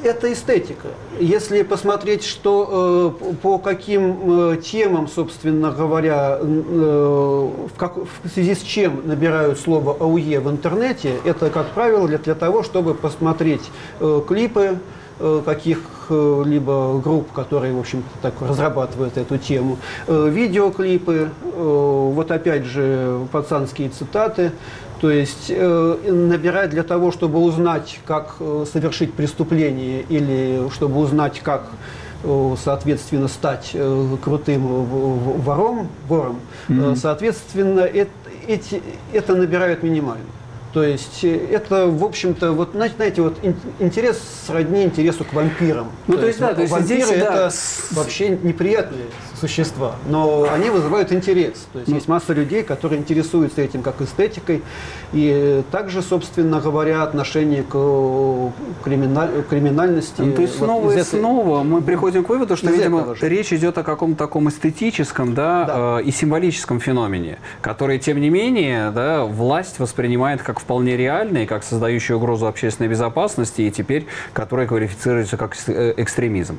это эстетика. Если посмотреть, что э, по каким э, темам, собственно говоря, э, в, как, в связи с чем набирают слово АУЕ в интернете, это, как правило, для, для того, чтобы посмотреть э, клипы э, каких-либо групп, которые, в общем-то, так разрабатывают эту тему, э, видеоклипы, э, вот опять же пацанские цитаты. То есть э, набирать для того, чтобы узнать, как э, совершить преступление, или чтобы узнать, как, э, соответственно, стать э, крутым вором, вором, mm-hmm. э, соответственно, это, эти, это набирают минимально. То есть это, в общем-то, вот, знаете, вот интерес сродни интересу к вампирам. Ну, то, то есть, да, то есть вампиры здесь, это да. вообще неприятные существа, но они вызывают интерес. То есть ну. есть масса людей, которые интересуются этим как эстетикой, и также, собственно говоря, отношение к криминаль... криминальности. Ну, то есть вот снова и этой... снова мы приходим к выводу, что, видимо, речь идет о каком-то таком эстетическом, да, да. Э, и символическом феномене, который, тем не менее, да, власть воспринимает как вполне реальный, как создающий угрозу общественной безопасности, и теперь который квалифицируется как экстремизм.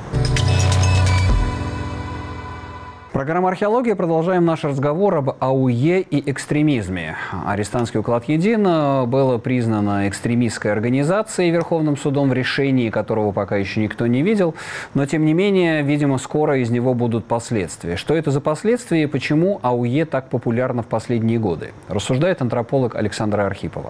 Программа «Археология». Продолжаем наш разговор об АУЕ и экстремизме. Арестантский уклад «Един» было признано экстремистской организацией Верховным судом, в решении которого пока еще никто не видел. Но, тем не менее, видимо, скоро из него будут последствия. Что это за последствия и почему АУЕ так популярно в последние годы? Рассуждает антрополог Александра Архипова.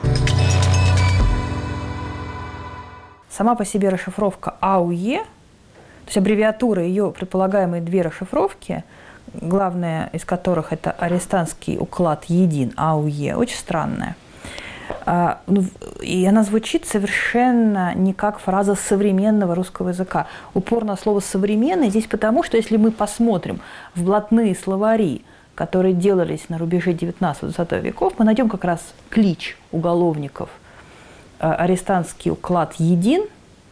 Сама по себе расшифровка АУЕ, то есть аббревиатура ее предполагаемые две расшифровки, главная из которых это арестантский уклад «Един», АУЕ, очень странная. И она звучит совершенно не как фраза современного русского языка. Упор на слово «современный» здесь потому, что если мы посмотрим в блатные словари, которые делались на рубеже девятнадцатого-двадцатого веков, мы найдем как раз клич уголовников «арестантский уклад «Един».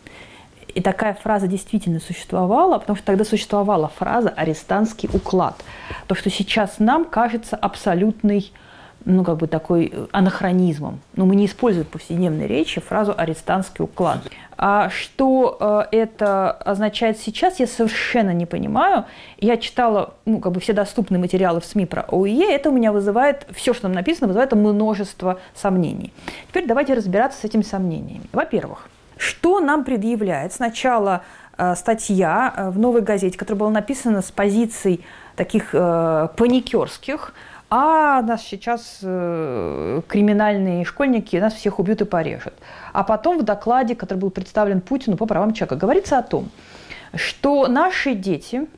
И такая фраза действительно существовала, потому что тогда существовала фраза «арестантский уклад». То, что сейчас нам кажется абсолютной, ну, как бы такой анахронизмом. Но мы не используем в повседневной речи фразу «арестантский уклад». А что э, это означает сейчас, я совершенно не понимаю. Я читала, ну, как бы все доступные материалы в СМИ про АУЕ, это у меня вызывает, все, что там написано, вызывает множество сомнений. Теперь давайте разбираться с этими сомнениями. Во-первых, что нам предъявляет сначала э, статья э, в «Новой газете», которая была написана с позиций таких э, паникерских, а нас сейчас э, криминальные школьники нас всех убьют и порежут. А потом в докладе, который был представлен Путину по правам человека, говорится о том, что наши дети,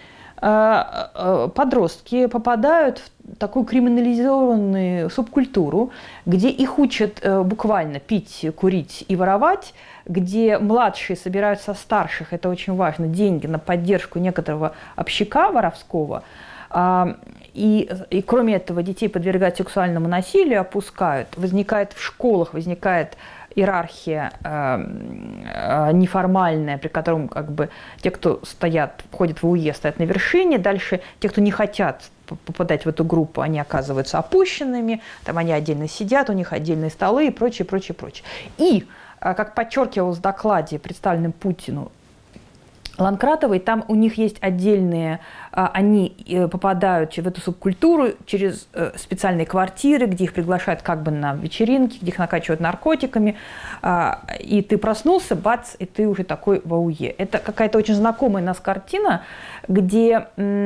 э, э, подростки, попадают в такую криминализованную субкультуру, где их учат э, буквально пить, курить и воровать, где младшие собирают со старших, это очень важно, деньги на поддержку некоторого общака воровского. Э, и, и кроме этого детей подвергают сексуальному насилию, опускают. Возникает в школах, возникает иерархия э, э, неформальная, при котором как бы те, кто стоят, входят в АУЕ, стоят на вершине, дальше те, кто не хотят попадать в эту группу, они оказываются опущенными, там они отдельно сидят, у них отдельные столы и прочее, прочее, прочее. И, как подчеркивалось в докладе, представленном Путину, Ланкратовой, там у них есть отдельные, они попадают в эту субкультуру через специальные квартиры, где их приглашают как бы на вечеринки, где их накачивают наркотиками, и ты проснулся, бац, и ты уже такой в АУЕ. Это какая-то очень знакомая нас картина, где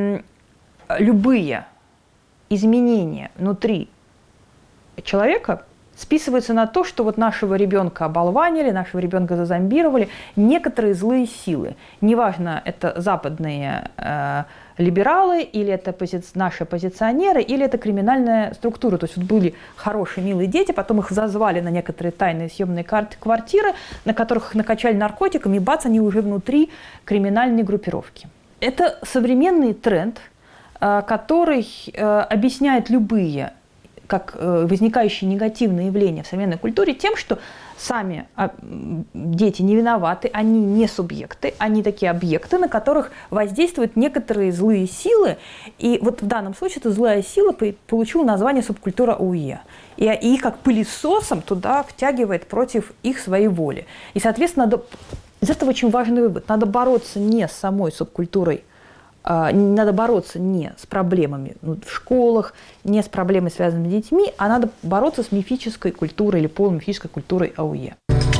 любые изменения внутри человека списываются на то, что вот нашего ребенка оболванили, нашего ребенка зазомбировали некоторые злые силы. Неважно, это западные э, либералы, или это пози- наши оппозиционеры, или это криминальная структура. То есть вот были хорошие, милые дети, потом их зазвали на некоторые тайные съемные карты, квартиры, на которых их накачали наркотиками, и бац, они уже внутри криминальной группировки. Это современный тренд, э, который э, объясняет любые как возникающие негативные явления в современной культуре тем, что сами дети не виноваты, они не субъекты, они такие объекты, на которых воздействуют некоторые злые силы. И вот в данном случае эта злая сила получила название субкультура АУЕ. И их как пылесосом туда втягивает против их своей воли. И, соответственно, надо Из этого очень важный вывод. Надо бороться не с самой субкультурой, э, надо бороться не с проблемами ну, в школах, не с проблемами, связанными с детьми, а надо бороться с мифической культурой или полумифической культурой АУЕ.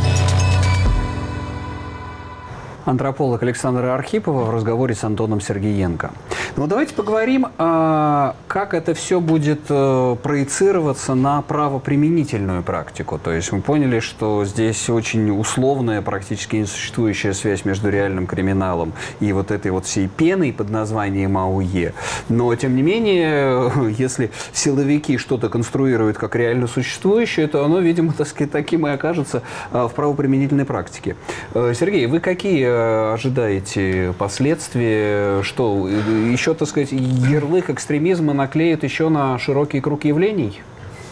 Антрополог Александра Архипова в разговоре с Антоном Сергеенко. Ну, давайте поговорим, как это все будет проецироваться на правоприменительную практику. То есть мы поняли, что здесь очень условная, практически несуществующая связь между реальным криминалом и вот этой вот всей пеной под названием АУЕ. Но, тем не менее, если силовики что-то конструируют как реально существующее, то оно, видимо, так сказать, таким и окажется в правоприменительной практике. Сергей, вы какие ожидаете последствия? Что, еще, так сказать, ярлык экстремизма наклеят еще на широкий круг явлений?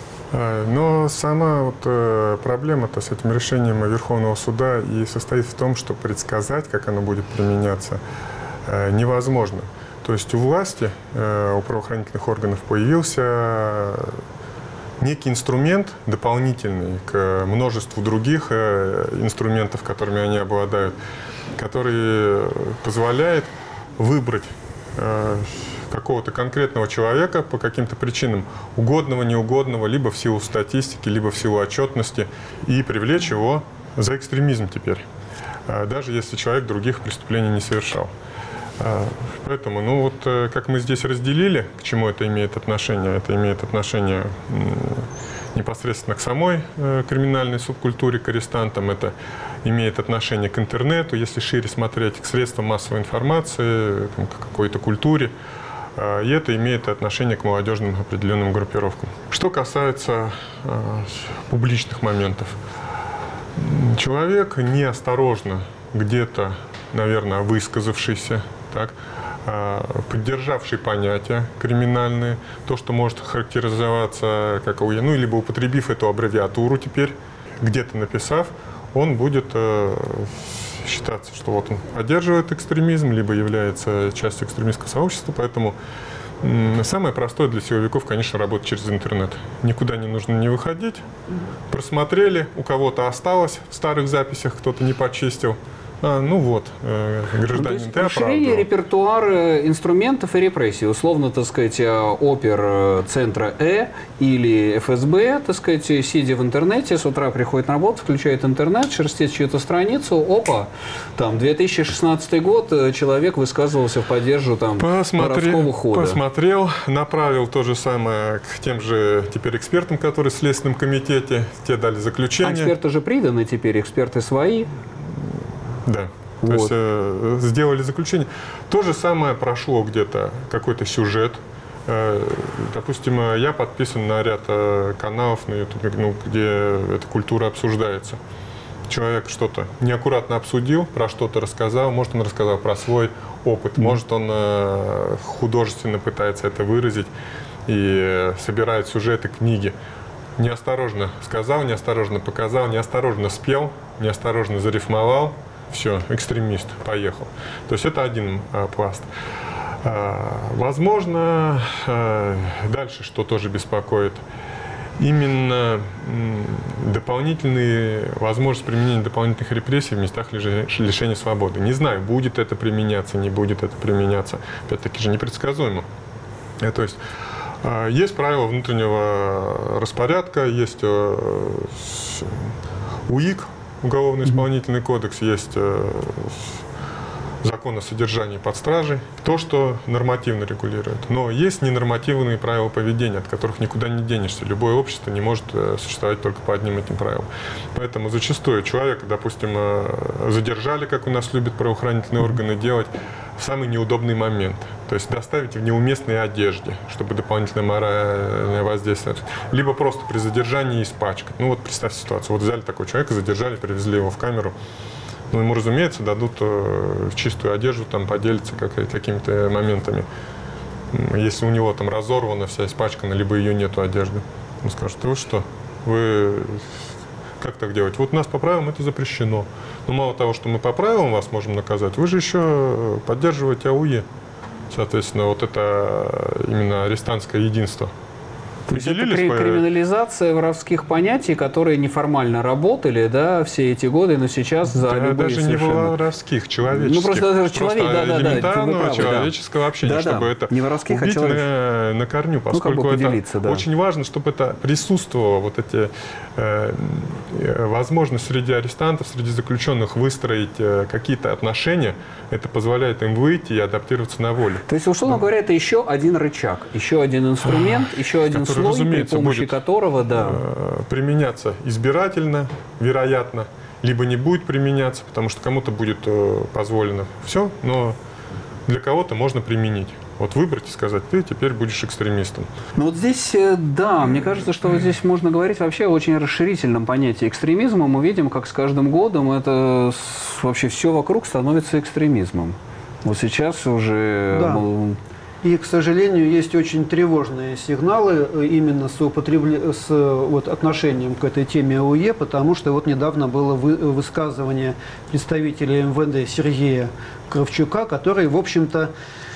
Но сама вот, э, проблема-то с этим решением Верховного суда и состоит в том, что предсказать, как оно будет применяться, э, невозможно. То есть у власти, э, у правоохранительных органов появился некий инструмент дополнительный к множеству других э, инструментов, которыми они обладают, который позволяет выбрать э, какого-то конкретного человека по каким-то причинам, угодного, неугодного, либо в силу статистики, либо в силу отчетности, и привлечь его за экстремизм теперь, э, даже если человек других преступлений не совершал. Э, поэтому, ну вот, э, как мы здесь разделили, к чему это имеет отношение, это имеет отношение э, непосредственно к самой э, криминальной субкультуре, к арестантам, это имеет отношение к интернету, если шире смотреть, к средствам массовой информации, там, к какой-то культуре. Э, и это имеет отношение к молодежным определенным группировкам. Что касается э, публичных моментов. Человек неосторожно где-то, наверное, высказавшийся, так, поддержавший понятия криминальные, то, что может характеризоваться как АУЕ, ну, либо употребив эту аббревиатуру теперь, где-то написав, он будет э, считаться, что вот он поддерживает экстремизм, либо является частью экстремистского сообщества, поэтому м, самое простое для силовиков, конечно, работать через интернет. Никуда не нужно не выходить, просмотрели, у кого-то осталось в старых записях, кто-то не почистил. А, ну вот, э, гражданин, ну, ты расширение репертуара инструментов и репрессий. Условно, так сказать, опер центра Э или эф эс бэ, так сказать, сидя в интернете, с утра приходит на работу, включает интернет, шерстит чью-то страницу, опа, там, две тысячи шестнадцатый год, человек высказывался в поддержку там воровского хода. Посмотрел, направил то же самое к тем же теперь экспертам, которые в Следственном комитете, те дали заключение. А эксперты же приданы теперь, эксперты свои. Да, вот. То есть э, сделали заключение. То же самое прошло где-то, какой-то сюжет. Э, допустим, я подписан на ряд э, каналов на ютубе, ну, где эта культура обсуждается. Человек что-то неаккуратно обсудил, про что-то рассказал. Может, он рассказал про свой опыт, mm-hmm. может, он э, художественно пытается это выразить и э, собирает сюжеты, книги. Неосторожно сказал, неосторожно показал, неосторожно спел, неосторожно зарифмовал. Все, экстремист, поехал. То есть это один а, пласт. А, возможно, а, дальше, что тоже беспокоит, именно м, дополнительные возможности применения дополнительных репрессий в местах лишения свободы. Не знаю, будет это применяться, не будет это применяться. Опять-таки же непредсказуемо. А, то есть а, есть правила внутреннего распорядка, есть а, УИК, Уголовно-исполнительный кодекс, есть э, закон о содержании под стражей, то, что нормативно регулирует. Но есть ненормативные правила поведения, от которых никуда не денешься. Любое общество не может э, существовать только по одним этим правилам. Поэтому зачастую человека, допустим, э, задержали, как у нас любят правоохранительные органы делать, в самый неудобный момент. То есть доставить в неуместной одежде, чтобы дополнительное моральное воздействие. Либо просто при задержании испачкать. Ну вот представьте ситуацию. Вот взяли такого человека, задержали, привезли его в камеру. Ну, ему, разумеется, дадут э, чистую одежду, там поделиться как, какими-то моментами. Если у него там разорвана, вся испачкана, либо ее нету одежды. Он скажет: вы что? Вы как так делать? Вот у нас по правилам это запрещено. Но мало того, что мы по правилам вас можем наказать, вы же еще поддерживаете АУЕ. Соответственно, вот это именно арестантское единство. То есть это поделились кри- по- криминализация воровских понятий, которые неформально работали, да, все эти годы, но сейчас за Да, любые даже не совершенно... воровских, человеческих. Ну, просто даже человек, да, да, да, элементарного вы правы, да. человеческого общения, Да, да. чтобы это Не воровских, а убить человеческих. на, на корню, Ну, как поскольку бы это поделиться, да. очень важно, чтобы это присутствовало, вот эти э, э, возможность среди арестантов, среди заключенных выстроить э, какие-то отношения, это позволяет им выйти и адаптироваться на волю. То есть, условно говоря, это еще один рычаг, еще один инструмент, еще один который, слой, при разумеется, помощи будет, которого, да. э, применяться избирательно, вероятно, либо не будет применяться, потому что кому-то будет э, позволено все, но для кого-то можно применить. Вот выбрать и сказать, ты теперь будешь экстремистом. Ну вот здесь, э, да, мне кажется, что вот здесь можно говорить вообще о очень расширительном понятии экстремизма. Мы видим, как с каждым годом это с- вообще все вокруг становится экстремизмом. Вот сейчас уже... Да. мол, И, к сожалению, есть очень тревожные сигналы э, именно с, употребле- с э, вот, отношением к этой теме АУЕ, потому что вот недавно было вы- высказывание представителя эм вэ дэ Сергея Кравчука, который, в общем-то,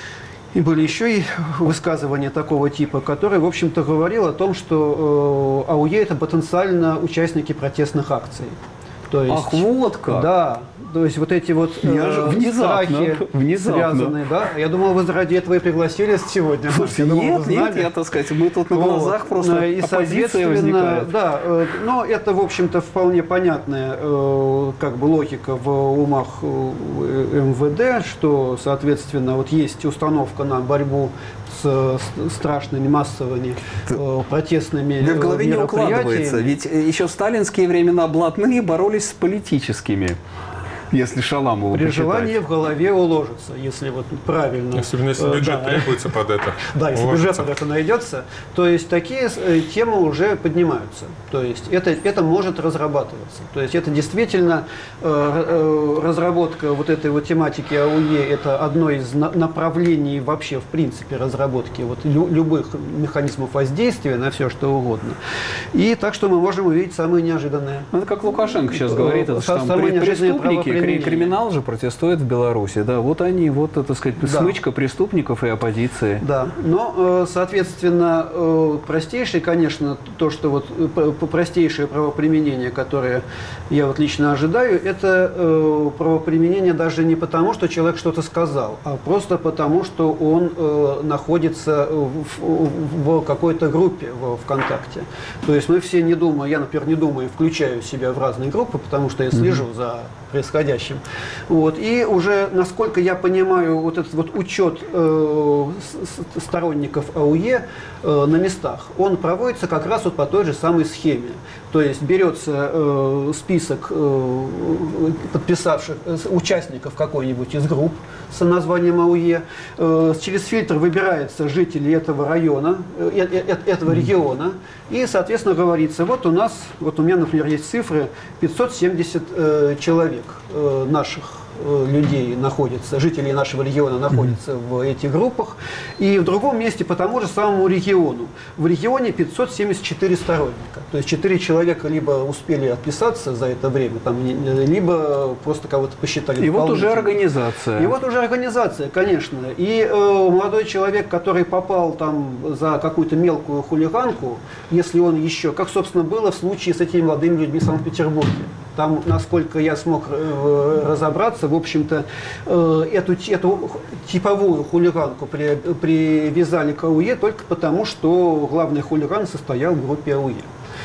и были еще и высказывания такого типа, который, в общем-то, говорил о том, что э, АУЕ – это потенциально участники протестных акций. То есть, Ах, вот как! Да, то есть вот эти вот э, Неожи- внезапно, страхи внезапно. связанные, да. Я думал, вы ради этого и пригласили сегодня. Слушайте, Я думал, нет, вы нет, знали. я, так сказать, мы тут на Вот. глазах просто И, оппозиция соответственно, возникает. да, э, но это, в общем-то, вполне понятная э, как бы логика в умах э, эм вэ дэ, что, соответственно, вот есть установка на борьбу с, с страшными массовыми э, протестными Мне в голове э, не укладывается, мероприятиями. ведь э, еще в сталинские времена блатные боролись с политическими, если Шаламову При почитать. желании в голове уложится, если вот правильно. Если, если э, бюджет да. требуется под это. Да, если уложится. бюджет под это найдется, то есть такие э, темы уже поднимаются. То есть это, это может разрабатываться. То есть это действительно э, э, разработка вот этой вот тематики АУЕ, это одно из на- направлений вообще в принципе разработки вот лю- любых механизмов воздействия на все что угодно. И так что мы можем увидеть самые неожиданные. Ну, это как Лукашенко сейчас говорит, это, что там Самые при- неожиданные преступники, кри- правоприменения. криминал же протестует в Беларуси. Да, вот они, вот, это, так сказать, Да. смычка преступников и оппозиции. Да, но, э, соответственно, э, простейшее, конечно, то, что вот э, п- п- простейшее правоприменение, которое я вот лично ожидаю, это э, правоприменение даже не потому, что человек что-то сказал, а просто потому, что он э, находится в, в- в какой-то группе в ВКонтакте. То есть мы все не думаем, я, например, не думаю, включаю себя в разные группы, потому что я слежу за происходящим. Вот. И уже, насколько я понимаю, вот этот вот учет э, с- с- сторонников АУЕ э, на местах, он проводится как раз вот по той же самой схеме. То есть берется э, список э, подписавших, э, участников какой-нибудь из групп с названием АУЕ, э, через фильтр выбираются жители этого района, э, э, э, этого региона, и, соответственно, говорится, вот у нас, вот у меня, например, есть цифры, пятьсот семьдесят э, человек э, наших э, людей находятся, жителей нашего региона находятся в этих группах, и в другом месте по тому же самому региону. В регионе пятьсот семьдесят четыре сторонника. То есть четыре человека либо успели отписаться за это время, там, не- либо просто кого-то посчитали. И вот уже дополнительно. организация. И вот уже организация, конечно. И э, молодой человек, который попал там за какую-то мелкую хулиганку, если он еще, как, собственно, было в случае с этими молодыми людьми в Санкт-Петербурге. Там, насколько я смог э, разобраться, в общем-то, э, эту, эту типовую хулиганку при, привязали к АУЕ только потому, что главный хулиган состоял в группе АУЕ.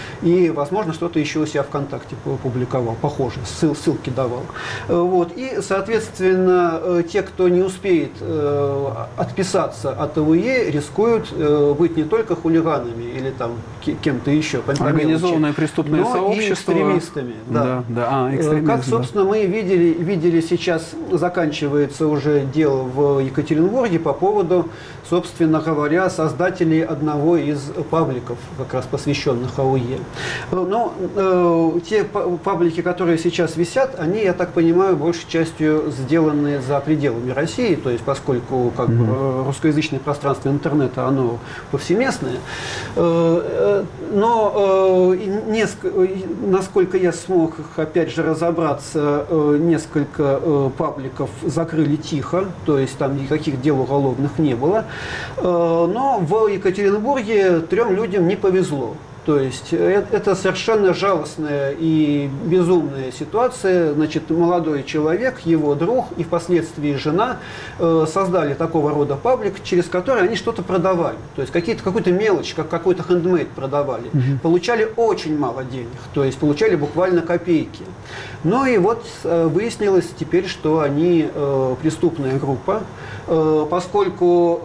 И, возможно, что-то еще у себя ВКонтакте публиковал, похоже, ссыл, ссылки давал. Э, Вот. И, соответственно, э, те, кто не успеет э, отписаться от АУЕ, рискуют э, быть не только хулиганами или там ки- кем-то еще, по- по Организованное мелочи, преступное но сообщество. и экстремистами. Да. Да, да. А, Э, экстремизм, Как, да. собственно, мы видели, видели сейчас, заканчивается уже дело в Екатеринбурге по поводу, собственно говоря, создателей одного из пабликов, как раз посвященных АУЕ. АУЕ. Но э, те паблики, которые сейчас висят, они, я так понимаю, большей частью сделаны за пределами России, то есть поскольку как бы, русскоязычное пространство интернета, оно повсеместное. Э, но э, несколько, насколько я смог, опять же, разобраться, э, несколько э, пабликов закрыли тихо, то есть там никаких дел уголовных не было. Э, но в Екатеринбурге трем людям не повезло. То есть это совершенно жалостная и безумная ситуация. Значит, молодой человек, его друг и впоследствии жена э, создали такого рода паблик, через который они что-то продавали. То есть какие-то, какую-то мелочь, как какой-то хендмейд продавали. Угу. Получали очень мало денег, то есть получали буквально копейки. Ну и вот э, выяснилось теперь, что они э, преступная группа, э, поскольку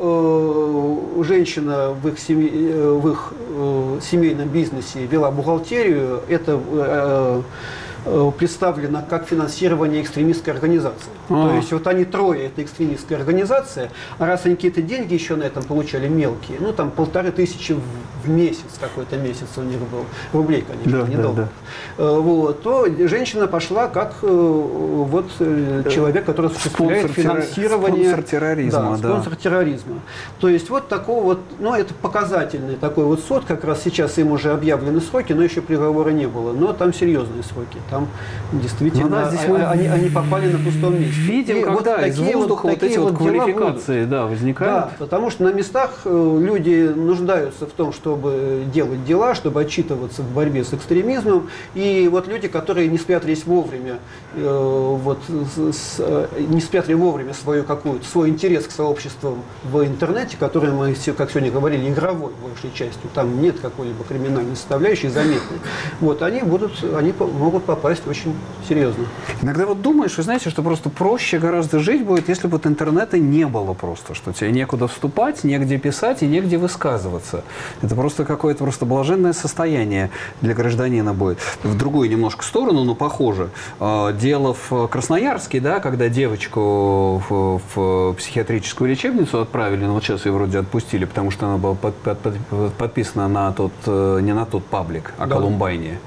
э, женщина в их, семье, э, в их э, семейном бизнесе вела бухгалтерию, это э, э, представлено как финансирование экстремистской организации. А-а-а. То есть вот они трое, это экстремистская организация, а раз они какие-то деньги еще на этом получали мелкие, ну там полторы тысячи в, в месяц, какой-то месяц у них был, рублей, конечно, да, не да, долларов, да. э, вот, то женщина пошла как э, вот э, человек, который осуществляет финансирование. Спонсор терроризма. Да, спонсор да. терроризма. То есть вот такого вот, ну это показательный такой вот суд, как раз сейчас им уже объявлены сроки, но еще приговора не было, но там серьезные сроки, там действительно ну, да, здесь мы... они, они попали на пустом месте. Видим, и когда вот из воздуха вот, вот эти вот квалификации да, возникают. Да, потому что на местах люди нуждаются в том, чтобы делать дела, чтобы отчитываться в борьбе с экстремизмом. И вот люди, которые не спрятались вовремя, э, вот, с, не спрятали вовремя свою какую-то, свой интерес к сообществам в интернете, который мы, как сегодня говорили, игровой большей частью, там нет какой-либо криминальной составляющей заметной, вот, они, будут, они могут попасть очень серьезно. Иногда вот думаешь, вы знаете, что просто проще гораздо жить будет, если бы вот интернета не было просто, что тебе некуда вступать, негде писать и негде высказываться. Это просто какое-то просто блаженное состояние для гражданина будет. В другую немножко сторону, но похоже. Дело в Красноярске, да, когда девочку в, в психиатрическую лечебницу отправили, но вот сейчас ее вроде отпустили, потому что она была под, под, под, подписана на тот, не на тот паблик, а да. Колумбайне.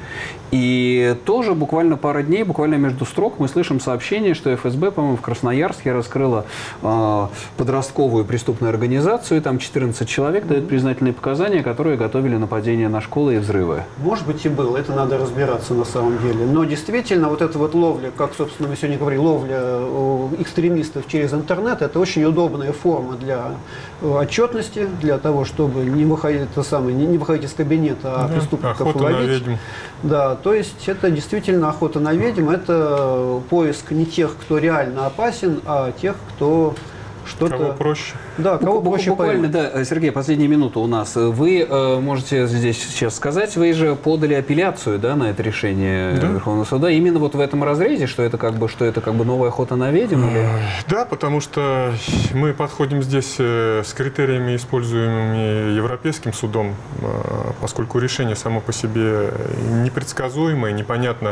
И тоже буквально пара дней, буквально между строк мы слышим сообщение, что эф эс бэ, по-моему, в Красноярске раскрыла э, подростковую преступную организацию, и там четырнадцать человек дают признательные показания, которые готовили нападения на школы и взрывы. Может быть и было, это надо разбираться на самом деле. Но действительно вот эта вот ловля, как, собственно, мы сегодня говорили, ловля экстремистов через интернет, это очень удобная форма для отчетности, для того, чтобы не выходить, это самое, не, не выходить из кабинета, а да, преступников ловить. Да, то есть это действительно охота на ведьм, это поиск не тех, кто реально опасен, а тех, кто что-то... Кого проще. Да, кого Бу- проще Буквально, поймать. Да, Сергей, последняя минута у нас. Вы э, можете здесь сейчас сказать, вы же подали апелляцию, да, на это решение да. Верховного суда, именно вот в этом разрезе, что это как бы, что это как бы новая охота на ведьм? Или... Да, потому что мы подходим здесь с критериями, используемыми Европейским судом, поскольку решение само по себе непредсказуемое, непонятно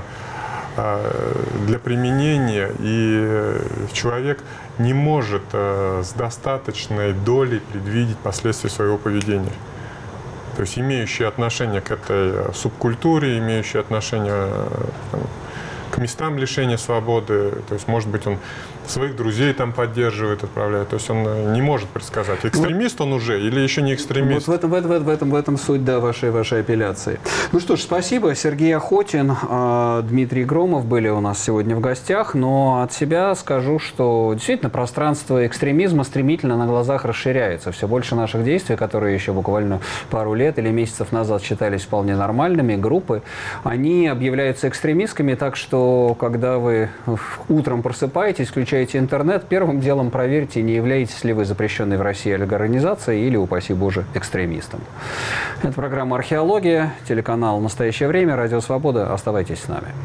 для применения, и человек не может с достаточной долей предвидеть последствия своего поведения. То есть имеющие отношение к этой субкультуре, имеющие отношение там, к местам лишения свободы, то есть, может быть, он своих друзей там поддерживает, отправляет. То есть он не может предсказать, экстремист он уже или еще не экстремист. Вот в этом, в этом, в этом, в этом суть, да, вашей, вашей апелляции. Ну что ж, спасибо. Сергей Охотин, Дмитрий Громов были у нас сегодня в гостях. Но от себя скажу, что действительно пространство экстремизма стремительно на глазах расширяется. Все больше наших действий, которые еще буквально пару лет или месяцев назад считались вполне нормальными, группы, они объявляются экстремистскими, так что, когда вы утром просыпаетесь, включаете интернет, первым делом проверьте, не являетесь ли вы запрещенной в России организацией или, упаси Боже, экстремистом. Это программа «Археология», телеканал «Настоящее время», Радио Свобода. Оставайтесь с нами.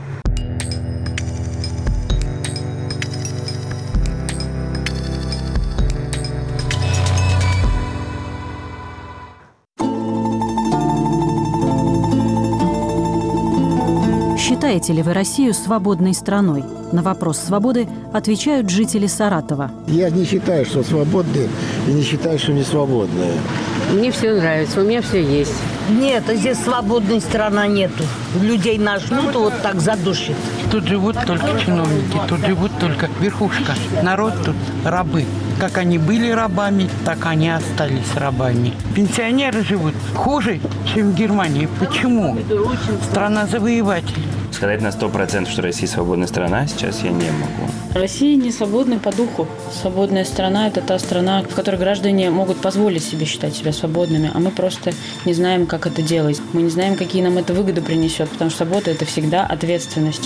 Считаете ли вы Россию свободной страной? На вопрос свободы отвечают жители Саратова. Я не считаю, что свободные, и не считаю, что не свободные. Мне все нравится, у меня все есть. Нет, а здесь свободной страны нету. Людей нажмут, вот так задушит. Тут живут только чиновники, тут живут только верхушка. Народ тут рабы. Как они были рабами, так они остались рабами. Пенсионеры живут хуже, чем в Германии. Почему? Страна завоевателей. Сказать на сто процентов, что Россия свободная страна, сейчас я не могу. Россия не свободна по духу. Свободная страна – это та страна, в которой граждане могут позволить себе считать себя свободными, а мы просто не знаем, как это делать. Мы не знаем, какие нам это выгоды принесет, потому что свобода – это всегда ответственность.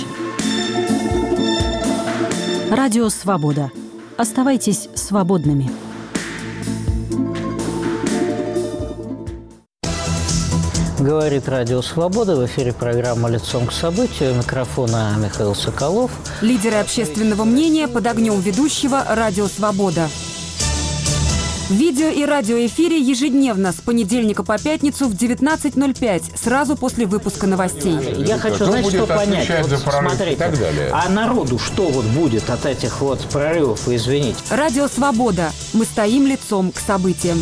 Радио «Свобода». Оставайтесь свободными. Говорит Радио Свобода. В эфире программа «Лицом к событию». У микрофона Михаил Соколов. Лидеры общественного мнения под огнем ведущего «Радио Свобода». В видео- и радиоэфире ежедневно с понедельника по пятницу в девятнадцать ноль пять, сразу после выпуска новостей. Я хочу, знаете, что понять. Вот, смотрите, а народу что вот будет от этих вот прорывов, извините? Радио Свобода. Мы стоим лицом к событиям.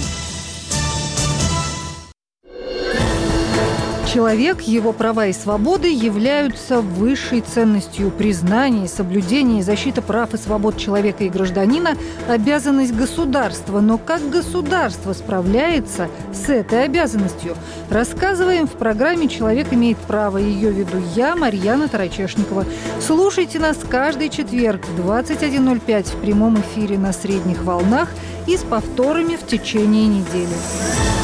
Человек, его права и свободы являются высшей ценностью. Признание, соблюдение и защита прав и свобод человека и гражданина – обязанность государства. Но как государство справляется с этой обязанностью? Рассказываем в программе «Человек имеет право». Ее веду я, Марьяна Тарачешникова. Слушайте нас каждый четверг в двадцать один ноль пять в прямом эфире на средних волнах и с повторами в течение недели.